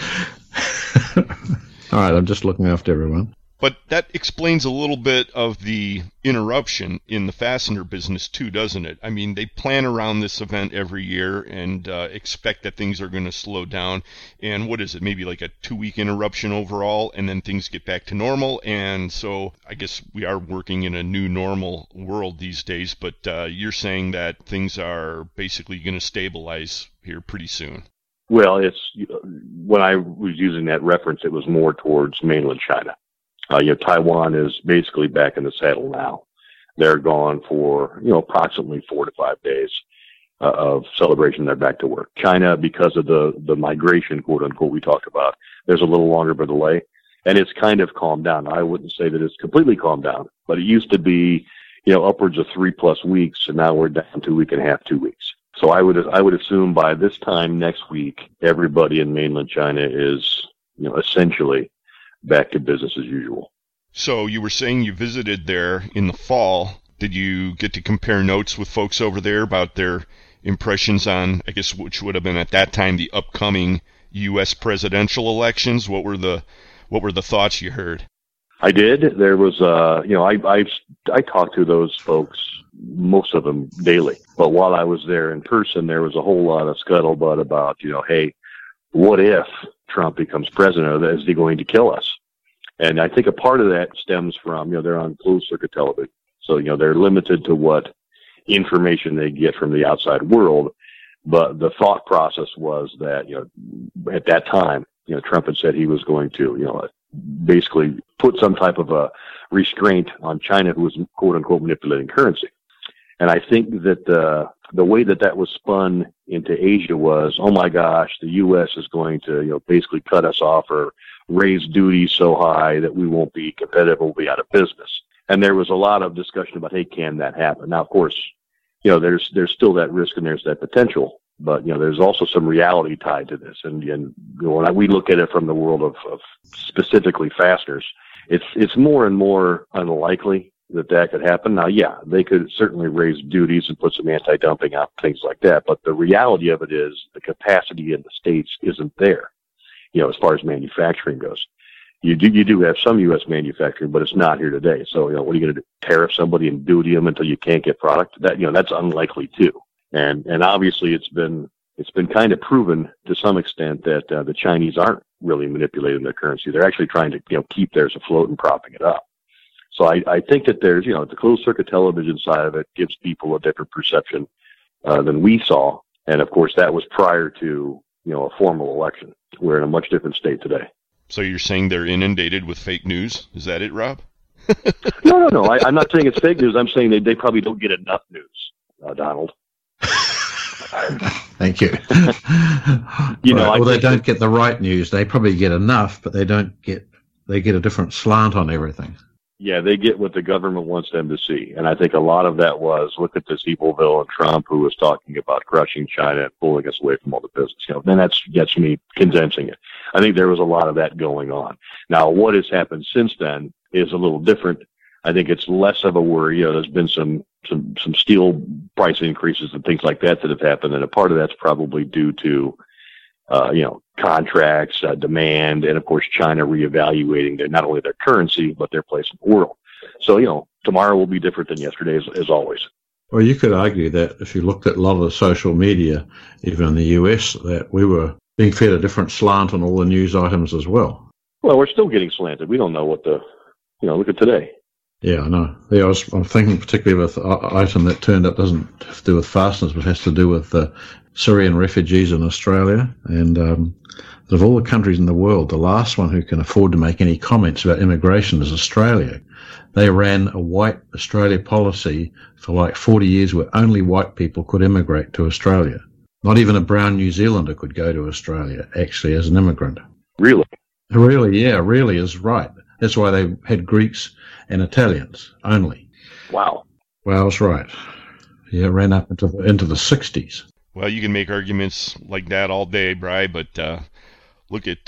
All right, I'm just looking after everyone. But that explains a little bit of the interruption in the fastener business too, doesn't it? I mean, they plan around this event every year and expect that things are going to slow down. And what is it, maybe like a 2-week interruption overall, and then things get back to normal. And so I guess we are working in a new normal world these days, but you're saying that things are basically going to stabilize here pretty soon. Well, when I was using that reference, it was more towards mainland China. Taiwan is basically back in the saddle now. They're gone for, approximately 4 to 5 days of celebration. They're back to work. China, because of the migration, quote unquote, we talked about, there's a little longer of a delay, and it's kind of calmed down. I wouldn't say that it's completely calmed down, but it used to be, upwards of 3+ weeks, and now we're down to a week and a half, 2 weeks. So I would assume by this time next week, everybody in mainland China is, essentially back to business as usual. So you were saying you visited there in the fall. Did you get to compare notes with folks over there about their impressions on, I guess, which would have been at that time the upcoming U.S. presidential elections? What were the thoughts you heard? I did. There was, I talked to those folks, most of them daily. But while I was there in person, there was a whole lot of scuttlebutt about, hey, what if Trump becomes president? Is he going to kill us? And I think a part of that stems from, they're on closed circuit television. So, they're limited to what information they get from the outside world. But the thought process was that, at that time, Trump had said he was going to, basically put some type of a restraint on China, who was, quote unquote, manipulating currency. And I think that the way that was spun into Asia was, oh my gosh, the U.S. is going to, basically cut us off or raise duties so high that we won't be competitive, we'll be out of business. And there was a lot of discussion about, hey, can that happen? Now, of course, there's still that risk and there's that potential, but there's also some reality tied to this. And when we look at it from the world of specifically fasteners, it's more and more unlikely that could happen. Now, yeah, they could certainly raise duties and put some anti-dumping out, things like that. But the reality of it is the capacity in the states isn't there, as far as manufacturing goes. You do have some U.S. manufacturing, but it's not here today. So, what are you going to do? Tariff somebody and duty them until you can't get product? That's unlikely too. And obviously it's been kind of proven to some extent that the Chinese aren't really manipulating their currency. They're actually trying to, keep theirs afloat and propping it up. So I think that there's, the closed circuit television side of it gives people a different perception than we saw. And of course, that was prior to, a formal election. We're in a much different state today. So you're saying they're inundated with fake news? Is that it, Rob? No. I'm not saying it's fake news. I'm saying they probably don't get enough news, Donald. Thank you. They don't get the right news. They probably get enough, but they get a different slant on everything. Yeah, they get what the government wants them to see. And I think a lot of that was, look at this evil villain Trump who was talking about crushing China and pulling us away from all the business. Then that's me condensing it. I think there was a lot of that going on. Now, what has happened since then is a little different. I think it's less of a worry. There's been some steel price increases and things like that have happened. And a part of that's probably due to, contracts, demand, and of course, China reevaluating not only their currency, but their place in the world. So, tomorrow will be different than yesterday, as always. Well, you could argue that if you looked at a lot of the social media, even in the US, that we were being fed a different slant on all the news items as well. Well, we're still getting slanted. We don't know what look at today. Yeah, I know. Yeah, I'm thinking particularly with an item that turned up doesn't have to do with fasteners, but has to do with Syrian refugees in Australia. And of all the countries in the world, the last one who can afford to make any comments about immigration is Australia. They ran a white Australia policy for like 40 years where only white people could immigrate to Australia. Not even a brown New Zealander could go to Australia, actually, as an immigrant. Really? Really is right. That's why they had Greeks and Italians only. Wow. Well, that's right. Yeah, it ran up into the 60s. Well, you can make arguments like that all day, Bri, but look at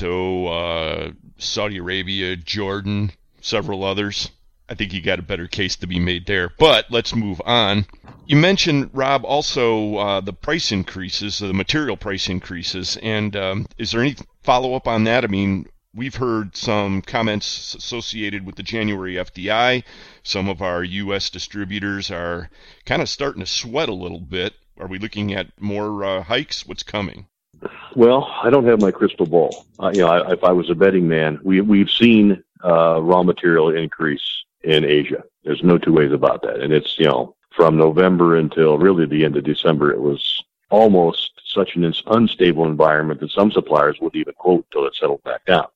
Saudi Arabia, Jordan, several others. I think you got a better case to be made there. But let's move on. You mentioned, Rob, also the price increases, the material price increases. And is there any follow-up on that? I mean, we've heard some comments associated with the January FDI. Some of our U.S. distributors are kind of starting to sweat a little bit. Are we looking at more hikes? What's coming? Well, I don't have my crystal ball. If I was a betting man, we've seen raw material increase in Asia. There's no two ways about that. And it's, from November until really the end of December, it was almost such an unstable environment that some suppliers wouldn't even quote until it settled back down.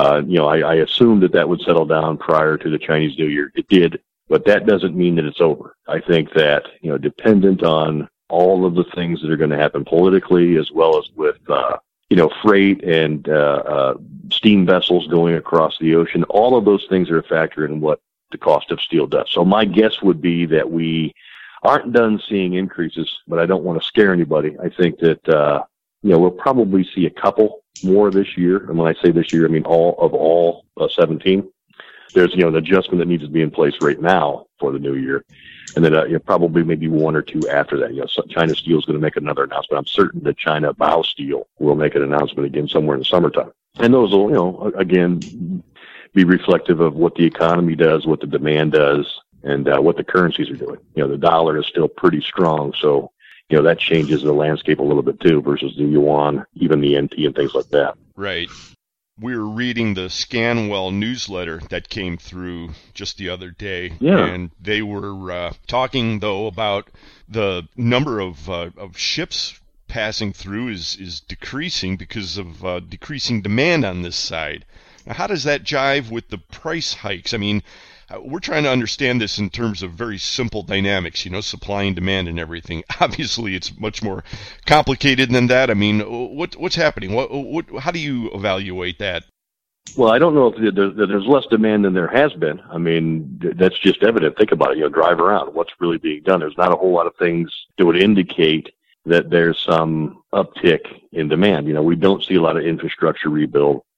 I assumed that would settle down prior to the Chinese New Year. It did, but that doesn't mean that it's over. I think that, dependent on all of the things that are going to happen politically, as well as with, freight and steam vessels going across the ocean, all of those things are a factor in what the cost of steel does. So my guess would be that we aren't done seeing increases, but I don't want to scare anybody. I think that, we'll probably see a couple more this year. And when I say this year, I mean all 17. There's, an adjustment that needs to be in place right now for the new year. And then probably maybe one or two after that. So China Steel is going to make another announcement. I'm certain that China Bao Steel will make an announcement again somewhere in the summertime. And those will, again, be reflective of what the economy does, what the demand does, and what the currencies are doing. The dollar is still pretty strong. So, that changes the landscape a little bit too versus the yuan, even the NT and things like that. Right. We were reading the Scanwell newsletter that came through just the other day, and they were talking, though, about the number of ships passing through is decreasing because of decreasing demand on this side. Now, how does that jive with the price hikes? I mean, we're trying to understand this in terms of very simple dynamics, supply and demand and everything. Obviously, it's much more complicated than that. I mean, what's happening? How do you evaluate that? Well, I don't know if there's less demand than there has been. I mean, that's just evident. Think about it. Drive around. What's really being done? There's not a whole lot of things that would indicate that there's some uptick in demand. We don't see a lot of infrastructure rebuild.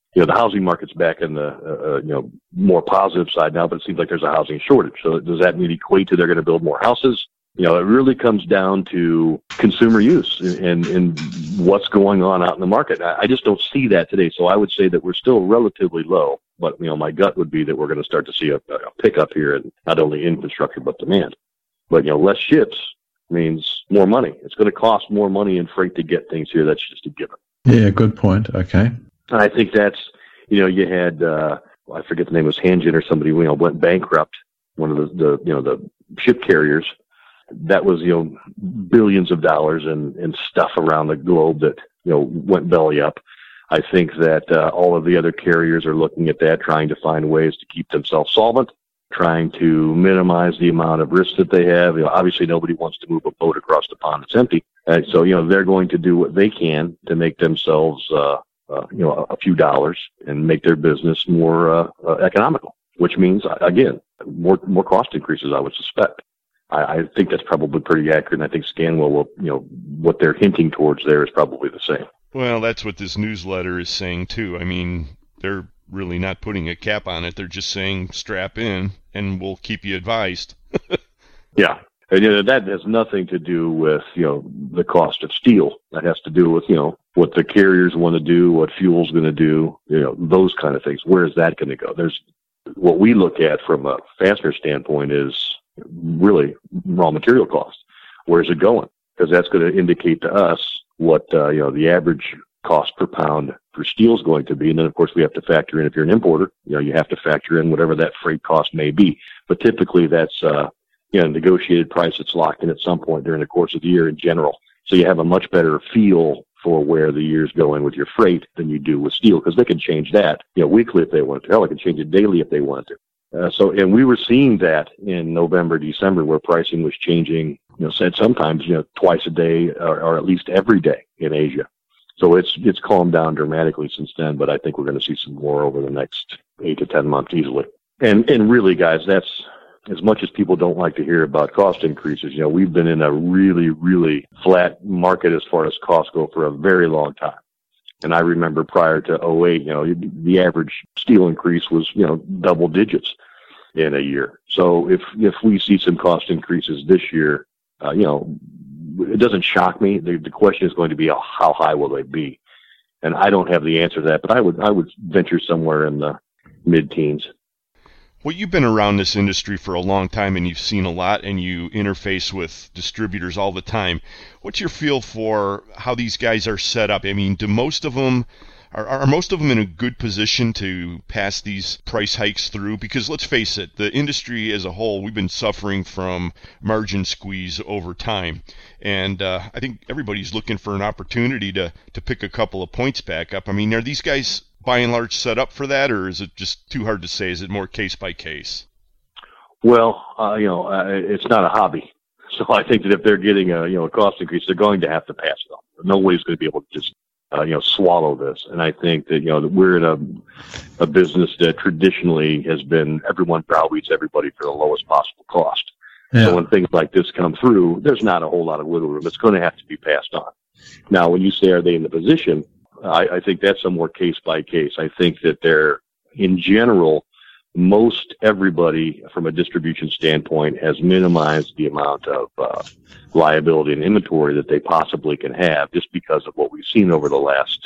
the housing market's back in the more positive side now, but it seems like there's a housing shortage. So does that mean equate to they're going to build more houses? It really comes down to consumer use and what's going on out in the market. I just don't see that today. So I would say that we're still relatively low, but my gut would be that we're going to start to see a pickup here, in not only infrastructure but demand. But less ships means more money. It's going to cost more money in freight to get things here. That's just a given. Yeah, good point. Okay. I think that's, you had, I forget the name, it was Hanjin or somebody, went bankrupt, one of the ship carriers. That was, billions of dollars and stuff around the globe that, went belly up. I think that all of the other carriers are looking at that, trying to find ways to keep themselves solvent, trying to minimize the amount of risk that they have. Obviously nobody wants to move a boat across the pond that's empty. And so, they're going to do what they can to make themselves, a few dollars and make their business more economical, which means, again, more cost increases, I would suspect. I think that's probably pretty accurate, and I think Scanwell will, what they're hinting towards there is probably the same. Well, that's what this newsletter is saying, too. I mean, they're really not putting a cap on it. They're just saying strap in, and we'll keep you advised. Yeah. And, that has nothing to do with, the cost of steel. That has to do with, what the carriers want to do, what fuel's going to do, those kind of things. Where is that going to go? What we look at from a fastener standpoint is really raw material cost. Where's it going? Because that's going to indicate to us what, the average cost per pound for steel is going to be. And then, of course, we have to factor in, if you're an importer, you have to factor in whatever that freight cost may be. But typically that's, negotiated price that's locked in at some point during the course of the year in general. So you have a much better feel for where the year's going with your freight than you do with steel, because they can change that, weekly if they want to. Hell, they can change it daily if they want to. And we were seeing that in November, December, where pricing was changing, said sometimes, twice a day or at least every day in Asia. So it's calmed down dramatically since then, but I think we're going to see some more over the next 8 to 10 months easily. And really, guys, that's, as much as people don't like to hear about cost increases, we've been in a really, really flat market as far as costs go for a very long time. And I remember prior to 2008, the average steel increase was, double digits in a year. So if we see some cost increases this year, it doesn't shock me. The question is going to be how high will they be? And I don't have the answer to that, but I would venture somewhere in the mid-teens. Well, you've been around this industry for a long time, and you've seen a lot, and you interface with distributors all the time. What's your feel for how these guys are set up? I mean, do most of them are most of them in a good position to pass these price hikes through? Because let's face it, the industry as a whole, we've been suffering from margin squeeze over time, and I think everybody's looking for an opportunity to pick a couple of points back up. I mean, are these guys by and large set up for that, or is it just too hard to say? Is it more case by case? Well, it's not a hobby. So I think that if they're getting a cost increase, they're going to have to pass it on. Nobody's going to be able to just, swallow this. And I think that, that we're in a business that traditionally has been everyone browbeats everybody for the lowest possible cost. Yeah. So when things like this come through, there's not a whole lot of wiggle room. It's going to have to be passed on. Now, when you say, are they in the position? I think that's a more case by case. I think that they're, in general, most everybody from a distribution standpoint has minimized the amount of liability and inventory that they possibly can have, just because of what we've seen over the last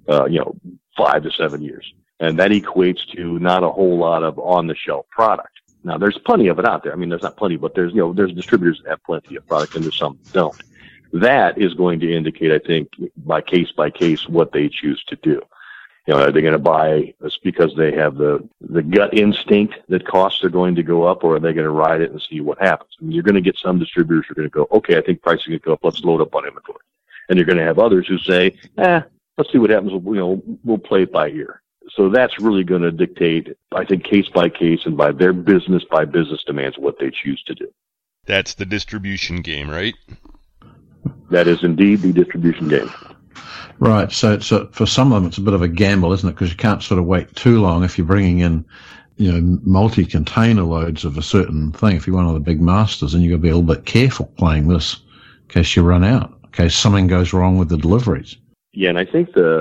5 to 7 years. And that equates to not a whole lot of on-the-shelf product. Now, there's plenty of it out there. I mean, there's not plenty, but there's distributors that have plenty of product, and there's some that don't. That is going to indicate, I think, by case, what they choose to do. Are they going to buy this because they have the gut instinct that costs are going to go up, or are they going to ride it and see what happens? I mean, you're going to get some distributors who are going to go, okay, I think pricing will go up, let's load up on inventory. And you're going to have others who say, let's see what happens, we'll play it by ear. So that's really going to dictate, I think, case by case and by their business demands what they choose to do. That's the distribution game, right? That is indeed the distribution game. Right. So for some of them, it's a bit of a gamble, isn't it? Because you can't sort of wait too long if you're bringing in, multi-container loads of a certain thing. If you're one of the big masters, then you've got to be a little bit careful playing this in case you run out, in case something goes wrong with the deliveries. Yeah, and I think the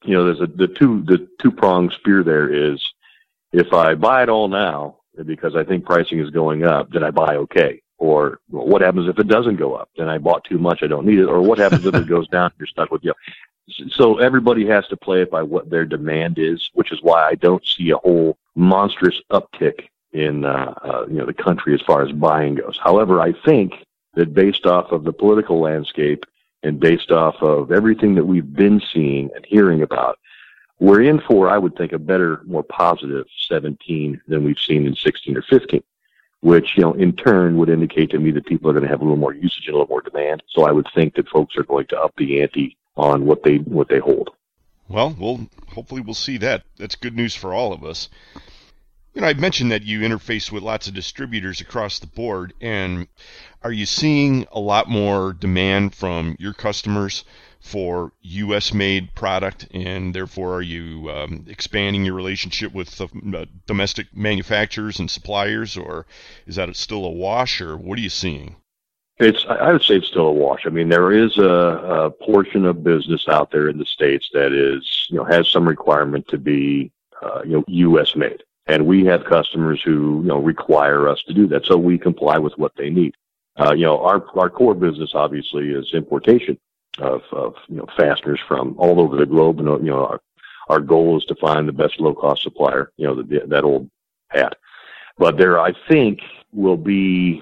there's the two-pronged spear there is, if I buy it all now because I think pricing is going up, then I buy okay. Or what happens if it doesn't go up? Then I bought too much, I don't need it. Or what happens if it goes down? You're stuck with So everybody has to play it by what their demand is, which is why I don't see a whole monstrous uptick in the country as far as buying goes. However, I think that based off of the political landscape and based off of everything that we've been seeing and hearing about, we're in for, I would think, a better, more positive 17 than we've seen in 16 or 15, which, in turn would indicate to me that people are going to have a little more usage and a little more demand. So I would think that folks are going to up the ante on what they hold. Well, hopefully we'll see that. That's good news for all of us. I mentioned that you interface with lots of distributors across the board, and are you seeing a lot more demand from your customers for U.S.-made product, and therefore are you expanding your relationship with domestic manufacturers and suppliers, or is that still a wash, or what are you seeing? I would say it's still a wash. I mean, there is a portion of business out there in the States that is, has some requirement to be, U.S. made. And we have customers who, require us to do that. So we comply with what they need. Our core business obviously is importation of fasteners from all over the globe. And, our goal is to find the best low-cost supplier, that old hat. But there, I think, will be,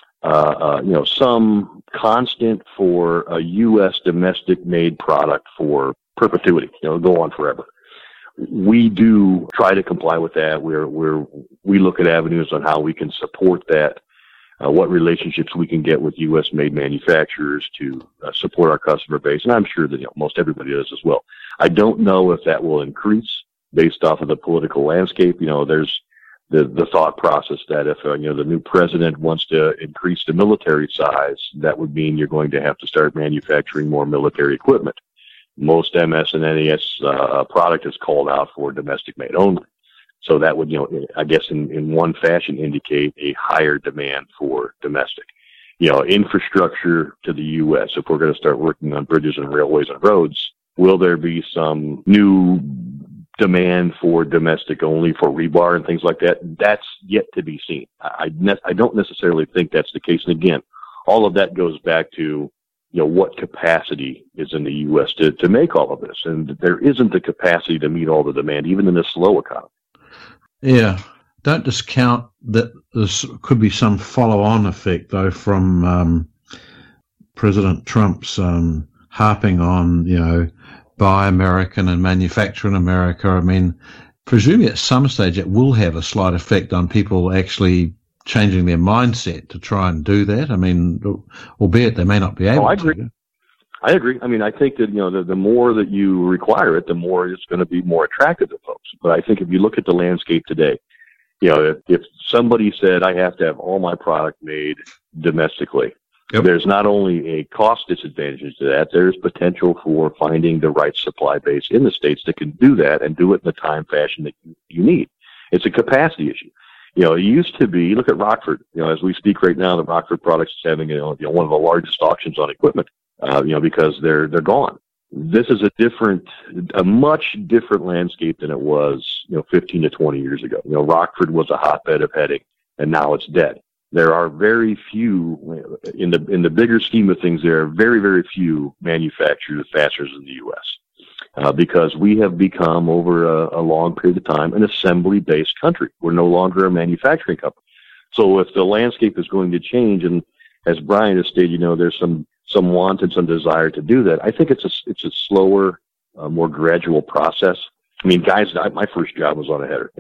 some constant for a U.S. domestic-made product for perpetuity, go on forever. We do try to comply with that. We look at avenues on how we can support that, what relationships we can get with U.S.-made manufacturers to support our customer base, and I'm sure that most everybody does as well. I don't know if that will increase based off of the political landscape. There's the thought process that if the new president wants to increase the military size, that would mean you're going to have to start manufacturing more military equipment. Most MS and NES product is called out for domestic made only. So that would, I guess in one fashion indicate a higher demand for domestic. Infrastructure to the U.S., if we're going to start working on bridges and railways and roads, will there be some new demand for domestic only for rebar and things like that? That's yet to be seen. I don't necessarily think that's the case. And again, all of that goes back to what capacity is in the U.S. to make all of this. And there isn't the capacity to meet all the demand, even in a slow economy. Yeah. Don't discount that there could be some follow-on effect, though, from President Trump's harping on, buy American and manufacture in America. I mean, presumably at some stage it will have a slight effect on people actually changing their mindset to try and do that. I mean, albeit they may not be able to. I agree. I mean, I think that, the more that you require it, the more it's going to be more attractive to folks. But I think if you look at the landscape today, if somebody said, I have to have all my product made domestically, there's not only a cost disadvantage to that, there's potential for finding the right supply base in the States that can do that and do it in the time fashion that you need. It's a capacity issue. It used to be, look at Rockford. As we speak right now, the Rockford Products is having one of the largest auctions on equipment, because they're gone. This is a much different landscape than it was, 15 to 20 years ago. Rockford was a hotbed of heading, and now it's dead. There are very few, in the bigger scheme of things, there are very, very few manufacturers of fasteners in the U.S. Because we have become, over a long period of time, an assembly-based country. We're no longer a manufacturing company. So if the landscape is going to change, and as Brian has stated, there's some want and some desire to do that, I think it's a slower, more gradual process. I mean, guys, my first job was on a header.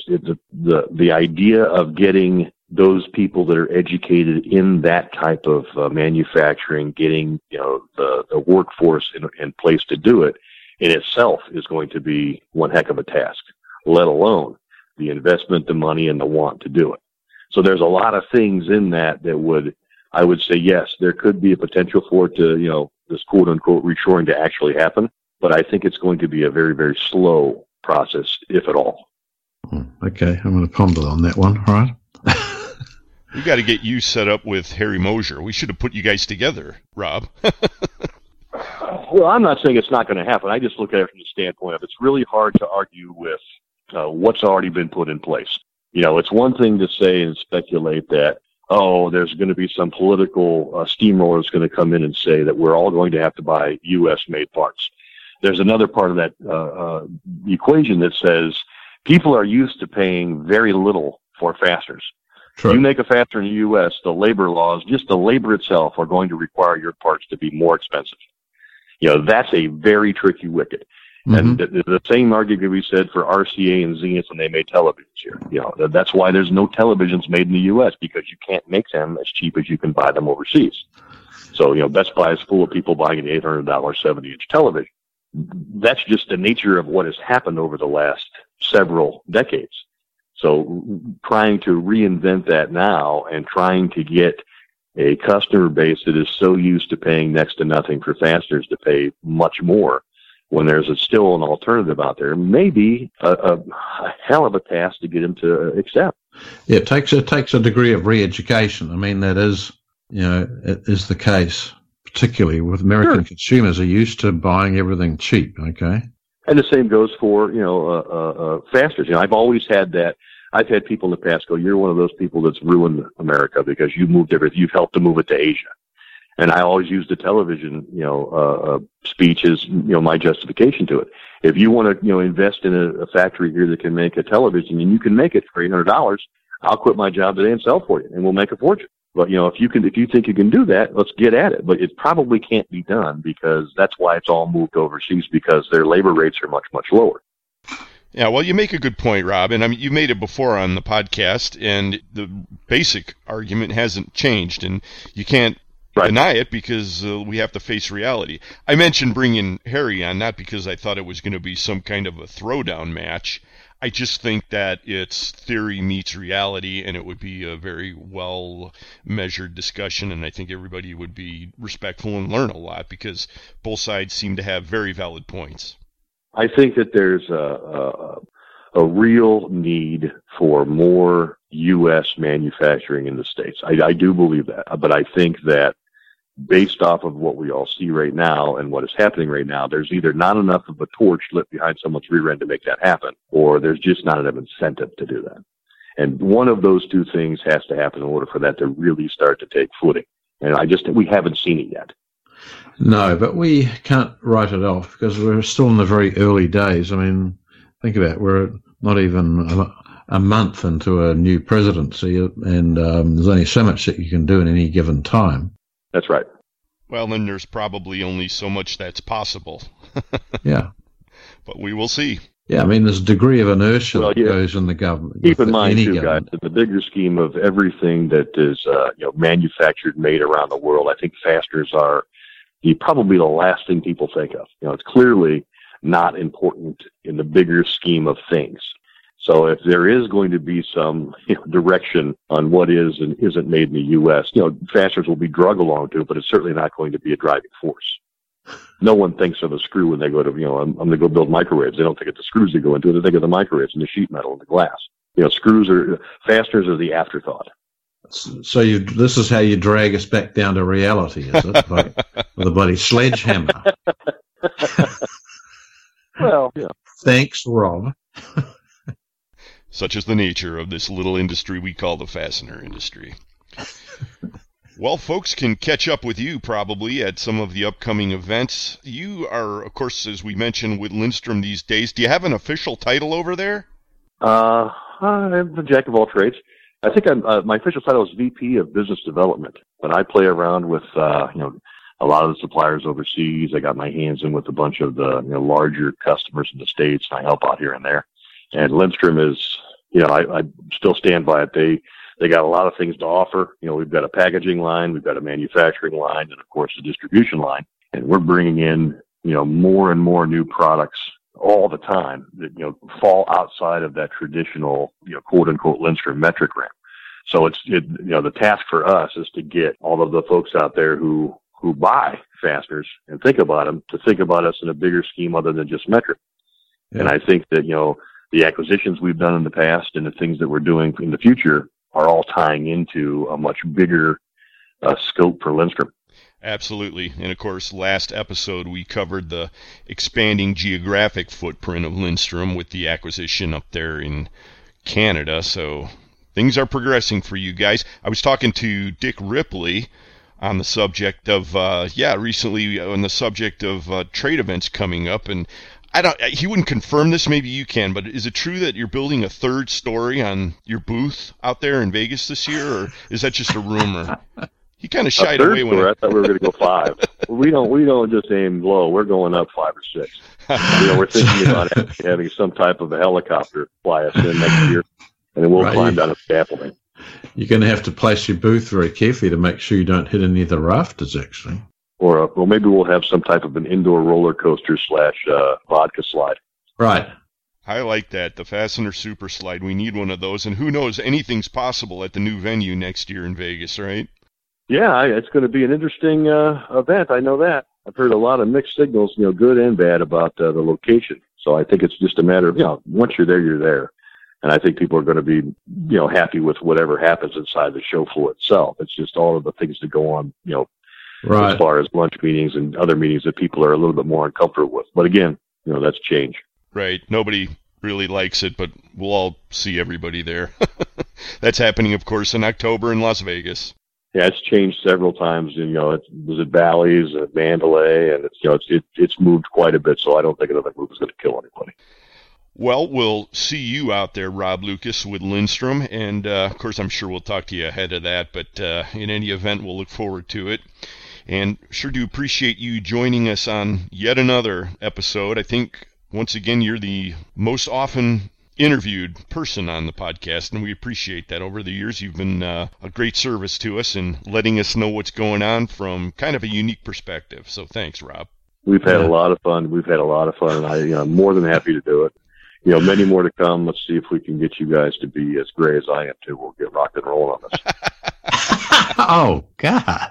The idea of getting those people that are educated in that type of manufacturing, getting the workforce in place to do it, in itself is going to be one heck of a task, let alone the investment, the money, and the want to do it. So there's a lot of things in that I would say, yes, there could be a potential for it to, this quote-unquote reshoring to actually happen, but I think it's going to be a very, very slow process, if at all. Okay, I'm going to ponder on that one, all right? We got to get you set up with Harry Mosier. We should have put you guys together, Rob. Well, I'm not saying it's not going to happen. I just look at it from the standpoint of it's really hard to argue with what's already been put in place. It's one thing to say and speculate that, there's going to be some political steamroller that's going to come in and say that we're all going to have to buy U.S.-made parts. There's another part of that equation that says people are used to paying very little for fasteners. True. You make a fastener in the U.S., the labor laws, just the labor itself, are going to require your parts to be more expensive. That's a very tricky wicket. Mm-hmm. And the same argument can be said for RCA and Zenith when they made televisions here. That's why there's no televisions made in the U.S., because you can't make them as cheap as you can buy them overseas. So, Best Buy is full of people buying an $800 70-inch television. That's just the nature of what has happened over the last several decades. So trying to reinvent that now and trying to get a customer base that is so used to paying next to nothing for fasteners to pay much more when there's still an alternative out there may be a hell of a task to get them to accept. Yeah, it takes a degree of re-education. I mean, that is, it is the case, particularly with American consumers are used to buying everything cheap, okay? And the same goes for, fasteners. I've always had that. I've had people in the past go, you're one of those people that's ruined America because you moved everything. You've helped to move it to Asia. And I always use the television, speech as, my justification to it. If you want to, invest in a factory here that can make a television and you can make it for $800, I'll quit my job today and sell for you and we'll make a fortune. But, if you think you can do that, let's get at it. But it probably can't be done because that's why it's all moved overseas, because their labor rates are much, much lower. Yeah, well, you make a good point, Rob, and you made it before on the podcast, and the basic argument hasn't changed, and you can't deny it because we have to face reality. I mentioned bringing Harry on not because I thought it was going to be some kind of a throwdown match. I just think that it's theory meets reality, and it would be a very well-measured discussion, and I think everybody would be respectful and learn a lot because both sides seem to have very valid points. I think that there's a real need for more U.S. manufacturing in the States. I do believe that, but I think that based off of what we all see right now and what is happening right now, there's either not enough of a torch lit behind someone's rear end to make that happen, or there's just not enough incentive to do that. And one of those two things has to happen in order for that to really start to take footing. And we haven't seen it yet. No, but we can't write it off because we're still in the very early days. I mean, think about it. We're not even a month into a new presidency, and there's only so much that you can do in any given time. That's right. Well, then there's probably only so much that's possible. Yeah. But we will see. Yeah, I mean, there's a degree of inertia that goes in the government. Keep in mind, too, guys, in the bigger scheme of everything that is manufactured, made around the world, I think fasteners are probably the last thing people think of. It's clearly not important in the bigger scheme of things. So if there is going to be some direction on what is and isn't made in the U.S., fasteners will be drug along to it, but it's certainly not going to be a driving force. No one thinks of a screw when they go to, I'm going to go build microwaves. They don't think of the screws they go into it. They think of the microwaves and the sheet metal and the glass. Fasteners are the afterthought. So this is how you drag us back down to reality, is it? With a bloody sledgehammer. Well, yeah. Thanks, Rob. Such is the nature of this little industry we call the fastener industry. Well, folks can catch up with you probably at some of the upcoming events. You are, of course, as we mentioned, with Lindstrom these days. Do you have an official title over there? I'm the jack of all trades. I think my official title is VP of Business Development, but I play around with a lot of the suppliers overseas. I got my hands in with a bunch of the larger customers in the States, and I help out here and there. And Lindstrom is, I still stand by it. They got a lot of things to offer. We've got a packaging line, we've got a manufacturing line, and of course a distribution line. And we're bringing in, more and more new products all the time that, fall outside of that traditional, quote unquote Lindstrom metric RAM. So the task for us is to get all of the folks out there who buy fasteners and think about them to think about us in a bigger scheme other than just metric. Yeah. And I think that, the acquisitions we've done in the past and the things that we're doing in the future are all tying into a much bigger scope for Lindstrom. Absolutely. And of course, last episode we covered the expanding geographic footprint of Lindstrom with the acquisition up there in Canada. So things are progressing for you guys. I was talking to Dick Ripley on the subject of, recently on the subject of trade events coming up. And he wouldn't confirm this, maybe you can, but is it true that you're building a third story on your booth out there in Vegas this year, or is that just a rumor? He kind of shied away when I thought we were going to go 5. We don't just aim low. We're going up 5 or 6. We're thinking about having some type of a helicopter fly us in next year, and then we'll climb down a scaffolding. You're going to have to place your booth very carefully to make sure you don't hit any of the rafters, actually. Or maybe we'll have some type of an indoor roller coaster / vodka slide. Right. I like that, the Fastener Super Slide. We need one of those, and who knows, anything's possible at the new venue next year in Vegas, right? Yeah, it's going to be an interesting event. I know that. I've heard a lot of mixed signals, good and bad, about the location. So I think it's just a matter of, once you're there, you're there. And I think people are going to be, happy with whatever happens inside the show floor itself. It's just all of the things that go on, right, as far as lunch meetings and other meetings that people are a little bit more uncomfortable with. But again, that's change. Right. Nobody really likes it, but we'll all see everybody there. That's happening, of course, in October in Las Vegas. Yeah, it's changed several times. It was at Bally's and at Mandalay, and it's moved quite a bit. So I don't think another move is going to kill anybody. Well, we'll see you out there, Rob Lucas, with Lindstrom, and of course, I'm sure we'll talk to you ahead of that. But in any event, we'll look forward to it, and sure do appreciate you joining us on yet another episode. I think once again you're the most often interviewed person on the podcast, and we appreciate that. Over the years, you've been a great service to us in letting us know what's going on from kind of a unique perspective. So thanks, Rob. We've had a lot of fun. And I'm more than happy to do it. Many more to come. Let's see if we can get you guys to be as gray as I am too. We'll get rock and roll on this. Oh God!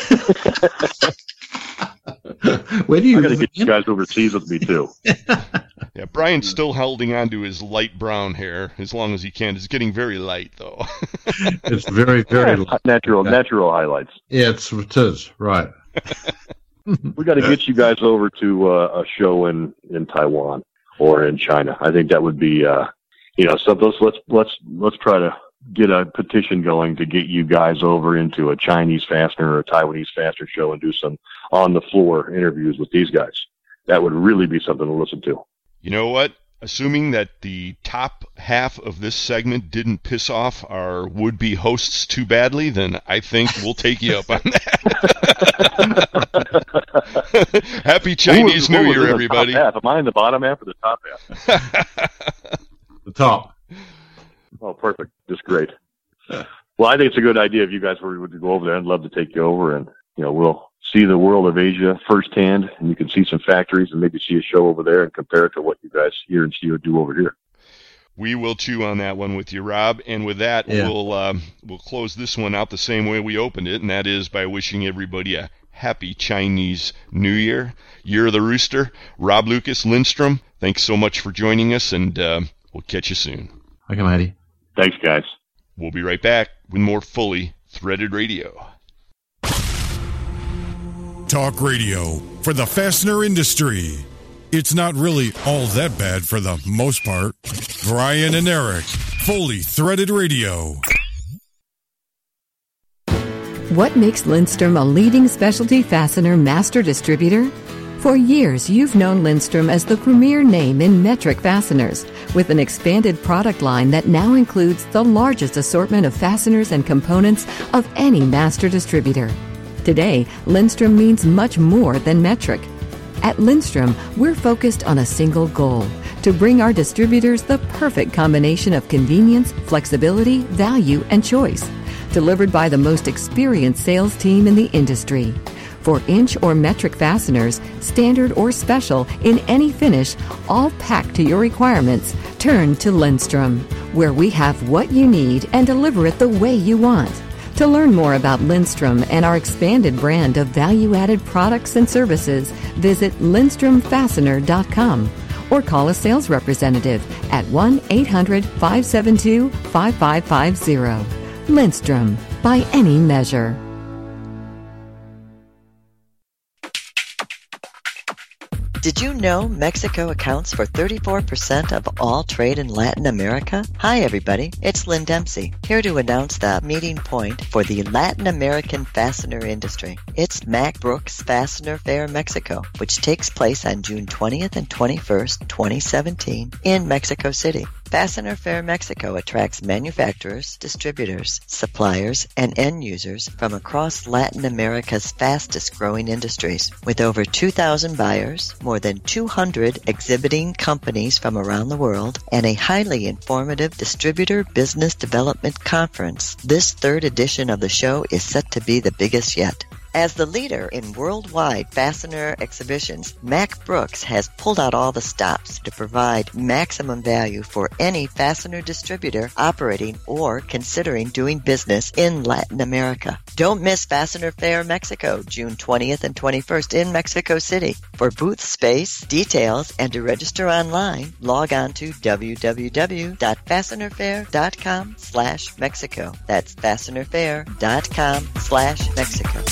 Where do you? I got to get you guys overseas with me too. Yeah, Brian's still holding on to his light brown hair as long as he can. It's getting very light, though. It's very, very light. Natural highlights. Yeah, it is, right. We got to get you guys over to a show in Taiwan or in China. I think that would be, so let's try to get a petition going to get you guys over into a Chinese fastener or a Taiwanese fastener show and do some on-the-floor interviews with these guys. That would really be something to listen to. You know what? Assuming that the top half of this segment didn't piss off our would-be hosts too badly, then I think we'll take you up on that. Happy Chinese New Year, everybody. Am I in the bottom half or the top half? The top. Oh, perfect. Just great. Well, I think it's a good idea if you guys were to go over there. I'd love to take you over, and we'll see the world of Asia firsthand, and you can see some factories and maybe see a show over there and compare it to what you guys hear and see or do over here. We will chew on that one with you, Rob. And with that, we'll close this one out the same way we opened it, and that is by wishing everybody a happy Chinese New Year, Year of the Rooster. Rob Lucas, Lindstrom, thanks so much for joining us, and we'll catch you soon. Okay, matey. Thanks, guys. We'll be right back with more Fully Threaded Radio. Talk radio for the fastener industry. It's not really all that bad for the most part. Brian and Eric, Fully Threaded Radio. What makes Lindstrom a leading specialty fastener master distributor? For years, you've known Lindstrom as the premier name in metric fasteners, with an expanded product line that now includes the largest assortment of fasteners and components of any master distributor. Today, Lindstrom means much more than metric. At Lindstrom, we're focused on a single goal: to bring our distributors the perfect combination of convenience, flexibility, value, and choice, delivered by the most experienced sales team in the industry. For inch or metric fasteners, standard or special, in any finish, all packed to your requirements, turn to Lindstrom, where we have what you need and deliver it the way you want. To learn more about Lindstrom and our expanded brand of value-added products and services, visit LindstromFastener.com or call a sales representative at 1-800-572-5550. Lindstrom, by any measure. Did you know Mexico accounts for 34% of all trade in Latin America? Hi, everybody. It's Lynn Dempsey, here to announce the meeting point for the Latin American fastener industry. It's Mack Brooks Fastener Fair Mexico, which takes place on June 20th and 21st, 2017 in Mexico City. Fastener Fair Mexico attracts manufacturers, distributors, suppliers, and end users from across Latin America's fastest-growing industries. With over 2,000 buyers, more than 200 exhibiting companies from around the world, and a highly informative distributor business development conference, this third edition of the show is set to be the biggest yet. As the leader in worldwide fastener exhibitions, Mack Brooks has pulled out all the stops to provide maximum value for any fastener distributor operating or considering doing business in Latin America. Don't miss Fastener Fair Mexico, June 20th and 21st in Mexico City. For booth space, details, and to register online, log on to www.fastenerfair.com/Mexico. That's fastenerfair.com/Mexico.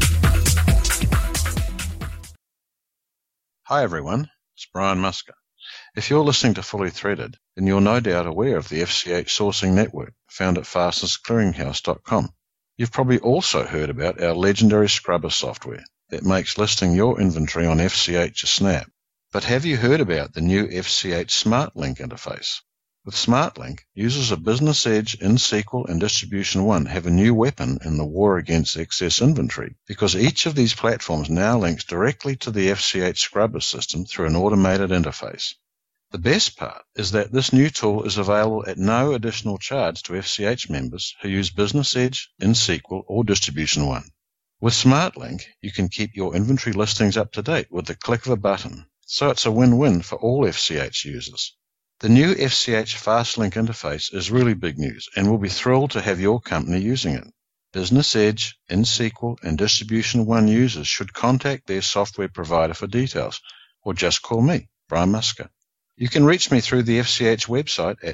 Hi everyone, it's Brian Musker. If you're listening to Fully Threaded, then you're no doubt aware of the FCH sourcing network found at fastenersclearinghouse.com. You've probably also heard about our legendary scrubber software that makes listing your inventory on FCH a snap. But have you heard about the new FCH SmartLink interface? With SmartLink, users of Business Edge, InSequel, and Distribution One have a new weapon in the war against excess inventory, because each of these platforms now links directly to the FCH Scrubber system through an automated interface. The best part is that this new tool is available at no additional charge to FCH members who use Business Edge, InSequel, or Distribution One. With SmartLink, you can keep your inventory listings up to date with the click of a button, so it's a win-win for all FCH users. The new FCH FastLink interface is really big news, and we'll be thrilled to have your company using it. Business Edge, InSequel, and Distribution One users should contact their software provider for details, or just call me, Brian Musker. You can reach me through the FCH website at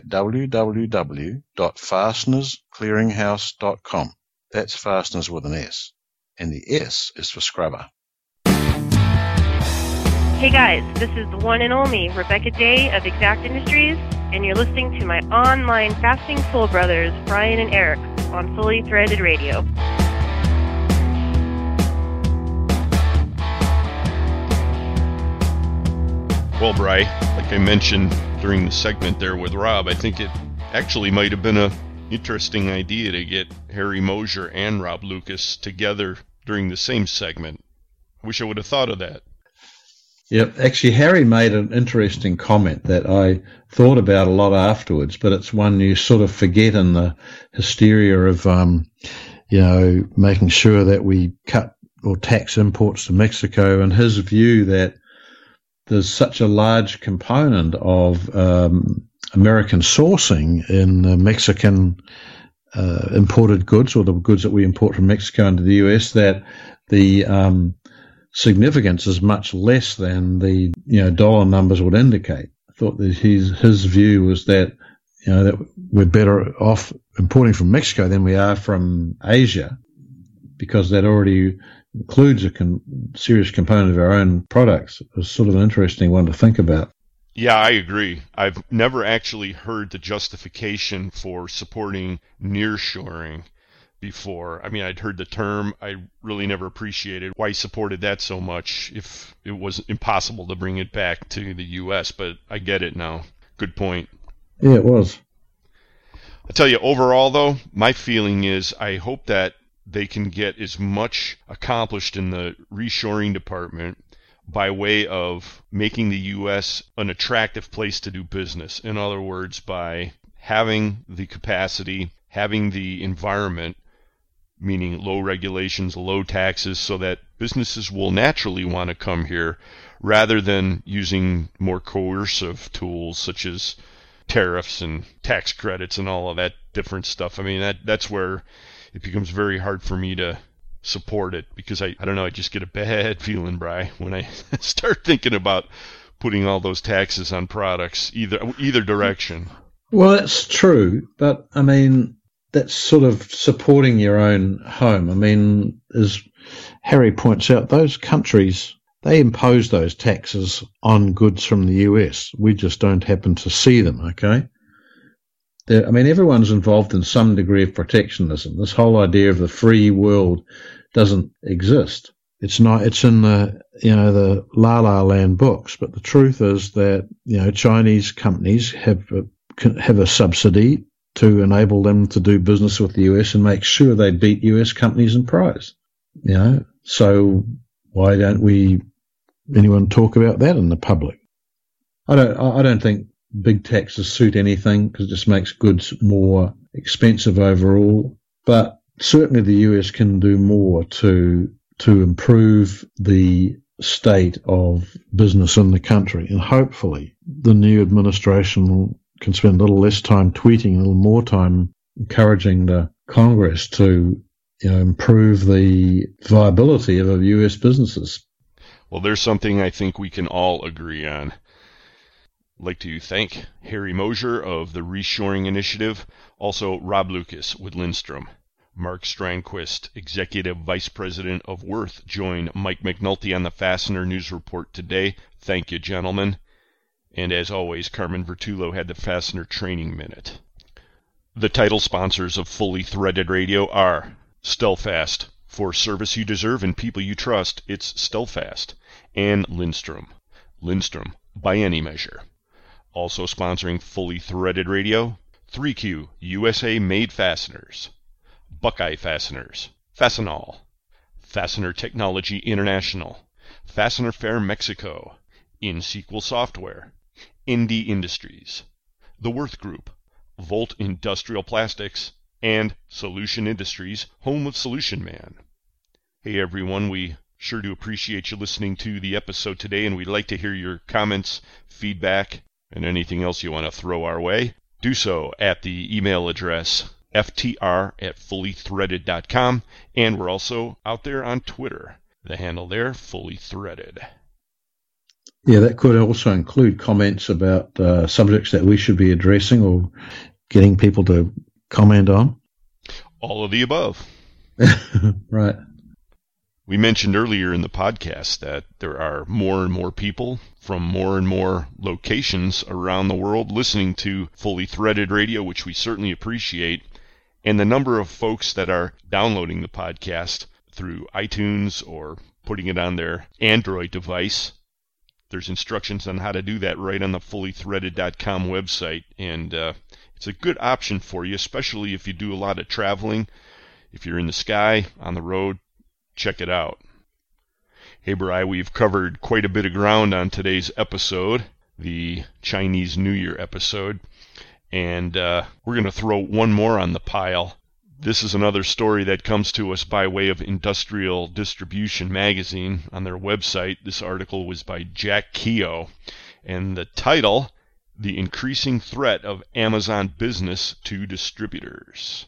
www.fastenersclearinghouse.com. That's fasteners with an S, and the S is for scrubber. Hey guys, this is the one and only Rebecca Day of Exact Industries, and you're listening to my online fasting soul brothers, Brian and Eric, on Fully Threaded Radio. Well, Bri, like I mentioned during the segment there with Rob, I think it actually might have been an interesting idea to get Harry Mosier and Rob Lucas together during the same segment. I wish I would have thought of that. Yep, actually, Harry made an interesting comment that I thought about a lot afterwards, but it's one you sort of forget in the hysteria of, making sure that we cut or tax imports to Mexico, and his view that there's such a large component of American sourcing in the Mexican imported goods, or the goods that we import from Mexico into the US, that the significance is much less than the dollar numbers would indicate. I thought that his view was that that we're better off importing from Mexico than we are from Asia, because that already includes a serious component of our own products. It was sort of an interesting one to think about. Yeah, I agree. I've never actually heard the justification for supporting nearshoring before. I mean, I'd heard the term. I really never appreciated why he supported that so much if it was impossible to bring it back to the U.S., but I get it now. Good point. Yeah, it was. I tell you, overall, though, my feeling is I hope that they can get as much accomplished in the reshoring department by way of making the U.S. an attractive place to do business. In other words, by having the capacity, having the environment, meaning low regulations, low taxes, so that businesses will naturally want to come here rather than using more coercive tools such as tariffs and tax credits and all of that different stuff. I mean, that's where it becomes very hard for me to support it, because I don't know, I just get a bad feeling, Bri, when I start thinking about putting all those taxes on products, either direction. Well, that's true, but I mean, that's sort of supporting your own home. I mean, as Harry points out, those countries They impose those taxes on goods from the US. We just don't happen to see them, okay? Everyone's involved in some degree of protectionism. This whole idea of the free world doesn't exist. It's not. It's in the La La Land books. But the truth is that Chinese companies have a subsidy to enable them to do business with the US and make sure they beat US companies in price. So why don't anyone talk about that in the public? I don't think big taxes suit anything because it just makes goods more expensive overall. But certainly the US can do more to improve the state of business in the country. And hopefully the new administration can spend a little less time tweeting, a little more time encouraging the Congress to improve the viability of US businesses. Well, there's something I think we can all agree on. I'd like to thank Harry Mosier of the Reshoring Initiative, also Rob Lucas with Lindstrom. Mark Strandquist, Executive Vice President of Worth, joined Mike McNulty on the Fastener News Report today. Thank you, gentlemen. And as always, Carmen Vertullo had the Fastener Training Minute. The title sponsors of Fully Threaded Radio are Stelfast. For service you deserve and people you trust, it's Stelfast. And Lindstrom. Lindstrom, by any measure. Also sponsoring Fully Threaded Radio, 3Q USA Made Fasteners, Buckeye Fasteners, Fastenal, Fastener Technology International, Fastener Fair Mexico, InSequel Software, Indie Industries, The Worth Group, Volt Industrial Plastics, and Solution Industries, home of Solution Man. Hey everyone, we sure do appreciate you listening to the episode today, and we'd like to hear your comments, feedback, and anything else you want to throw our way. Do so at the email address ftr@fullythreaded.com, and we're also out there on Twitter. The handle there, Fully Threaded. Yeah, that could also include comments about subjects that we should be addressing or getting people to comment on. All of the above. Right. We mentioned earlier in the podcast that there are more and more people from more and more locations around the world listening to Fully Threaded Radio, which we certainly appreciate. And the number of folks that are downloading the podcast through iTunes or putting it on their Android device. There's instructions on how to do that right on the fullythreaded.com website. And it's a good option for you, especially if you do a lot of traveling. If you're in the sky, on the road, check it out. Hey, Bri, we've covered quite a bit of ground on today's episode, the Chinese New Year episode, and we're going to throw one more on the pile. This is another story that comes to us by way of Industrial Distribution Magazine on their website. This article was by Jack Keogh, and the title, The Increasing Threat of Amazon Business to Distributors.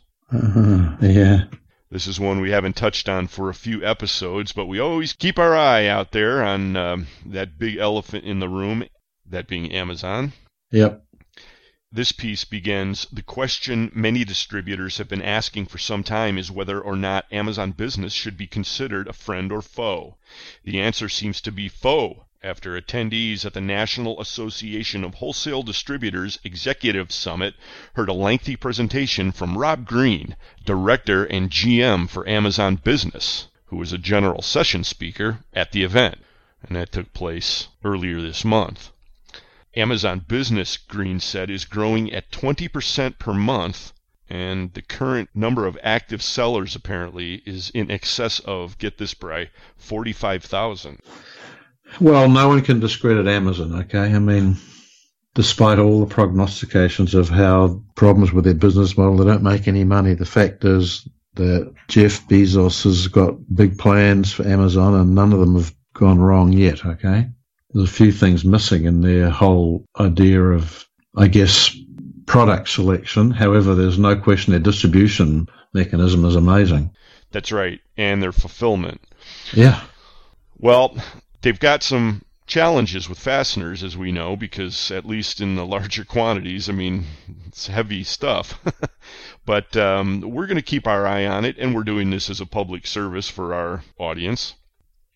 Yeah. This is one we haven't touched on for a few episodes, but we always keep our eye out there on that big elephant in the room, that being Amazon. Yep. This piece begins, the question many distributors have been asking for some time is whether or not Amazon Business should be considered a friend or foe. The answer seems to be foe, after attendees at the National Association of Wholesale Distributors Executive Summit heard a lengthy presentation from Rob Green, Director and GM for Amazon Business, who was a general session speaker at the event, and that took place earlier this month. Amazon Business, Green said, is growing at 20% per month, and the current number of active sellers apparently is in excess of, get this, Bri, 45,000. Well, no one can discredit Amazon, okay? I mean, despite all the prognostications of how problems with their business model, they don't make any money. The fact is that Jeff Bezos has got big plans for Amazon, and none of them have gone wrong yet, okay? There's a few things missing in their whole idea of, I guess, product selection. However, there's no question their distribution mechanism is amazing. That's right, and their fulfillment. Yeah. Well, they've got some challenges with fasteners, as we know, because at least in the larger quantities, I mean, it's heavy stuff. But we're going to keep our eye on it, and we're doing this as a public service for our audience.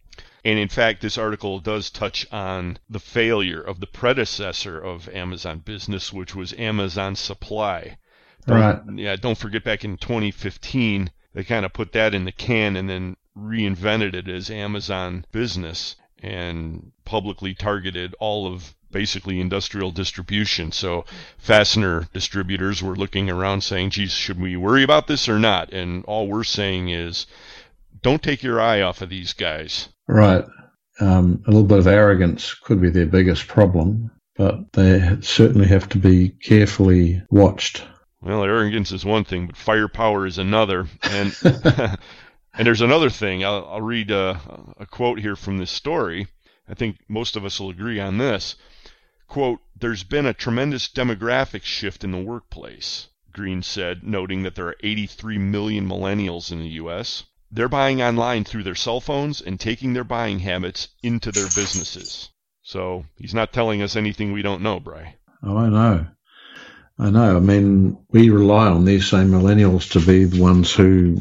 And in fact, this article does touch on the failure of the predecessor of Amazon Business, which was Amazon Supply. Don't forget back in 2015, they kind of put that in the can and then reinvented it as Amazon Business and publicly targeted all of basically industrial distribution. So fastener distributors were looking around saying, geez, should we worry about this or not? And all we're saying is, don't take your eye off of these guys. Right. A little bit of arrogance could be their biggest problem, but they certainly have to be carefully watched. Well, arrogance is one thing, but firepower is another. And and there's another thing. I'll read a quote here from this story. I think most of us will agree on this. Quote, "There's been a tremendous demographic shift in the workplace," Green said, noting that there are 83 million millennials in the U.S. They're buying online through their cell phones and taking their buying habits into their businesses. So he's not telling us anything we don't know, Bri. Oh, I know. I mean, we rely on these same millennials to be the ones who,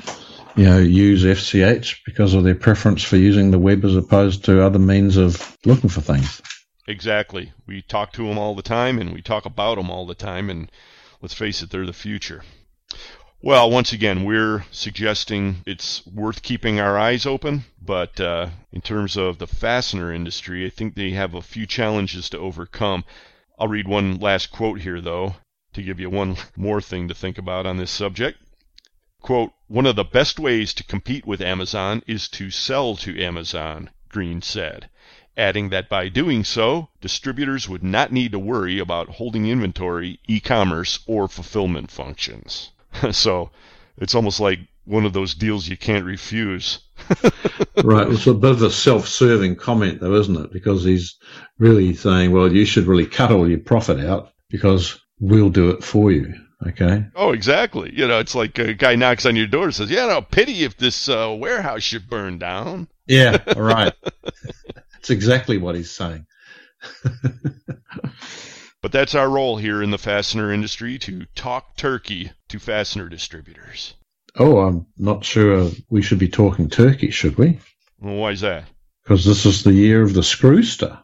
use FCH because of their preference for using the web as opposed to other means of looking for things. Exactly. We talk to them all the time, and we talk about them all the time, and let's face it, they're the future. Well, once again, we're suggesting it's worth keeping our eyes open, but in terms of the fastener industry, I think they have a few challenges to overcome. I'll read one last quote here, though, to give you one more thing to think about on this subject. Quote, "One of the best ways to compete with Amazon is to sell to Amazon," Green said, adding that by doing so, distributors would not need to worry about holding inventory, e-commerce, or fulfillment functions. So it's almost like one of those deals you can't refuse. Right. It's a bit of a self-serving comment, though, isn't it? Because he's really saying, well, you should really cut all your profit out because we'll do it for you. Okay. Oh, exactly. It's like a guy knocks on your door and says, pity if this warehouse should burn down. Yeah, right. That's exactly what he's saying. But that's our role here in the fastener industry, to talk turkey to fastener distributors. Oh, I'm not sure we should be talking turkey, should we? Well, why is that? Because this is the year of the Screwster.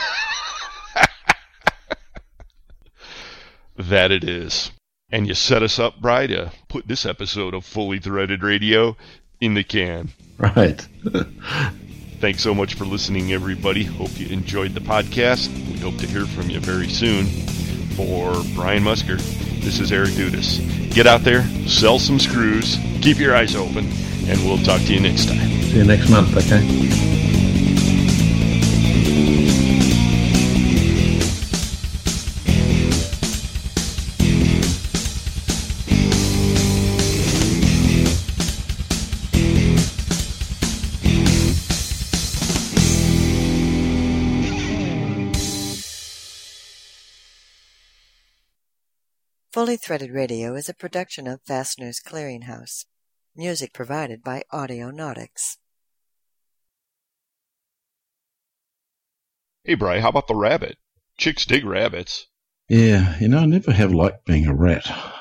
That it is. And you set us up, Bri, to put this episode of Fully Threaded Radio in the can. Right. Thanks so much for listening, everybody. Hope you enjoyed the podcast. We hope to hear from you very soon. For Brian Musker, this is Eric Dudas. Get out there, sell some screws, keep your eyes open, and we'll talk to you next time. See you next month, okay? Fully Threaded Radio is a production of Fasteners Clearinghouse. Music provided by Audionautics. Hey, Bri, how about the rabbit? Chicks dig rabbits. Yeah, I never have liked being a rat.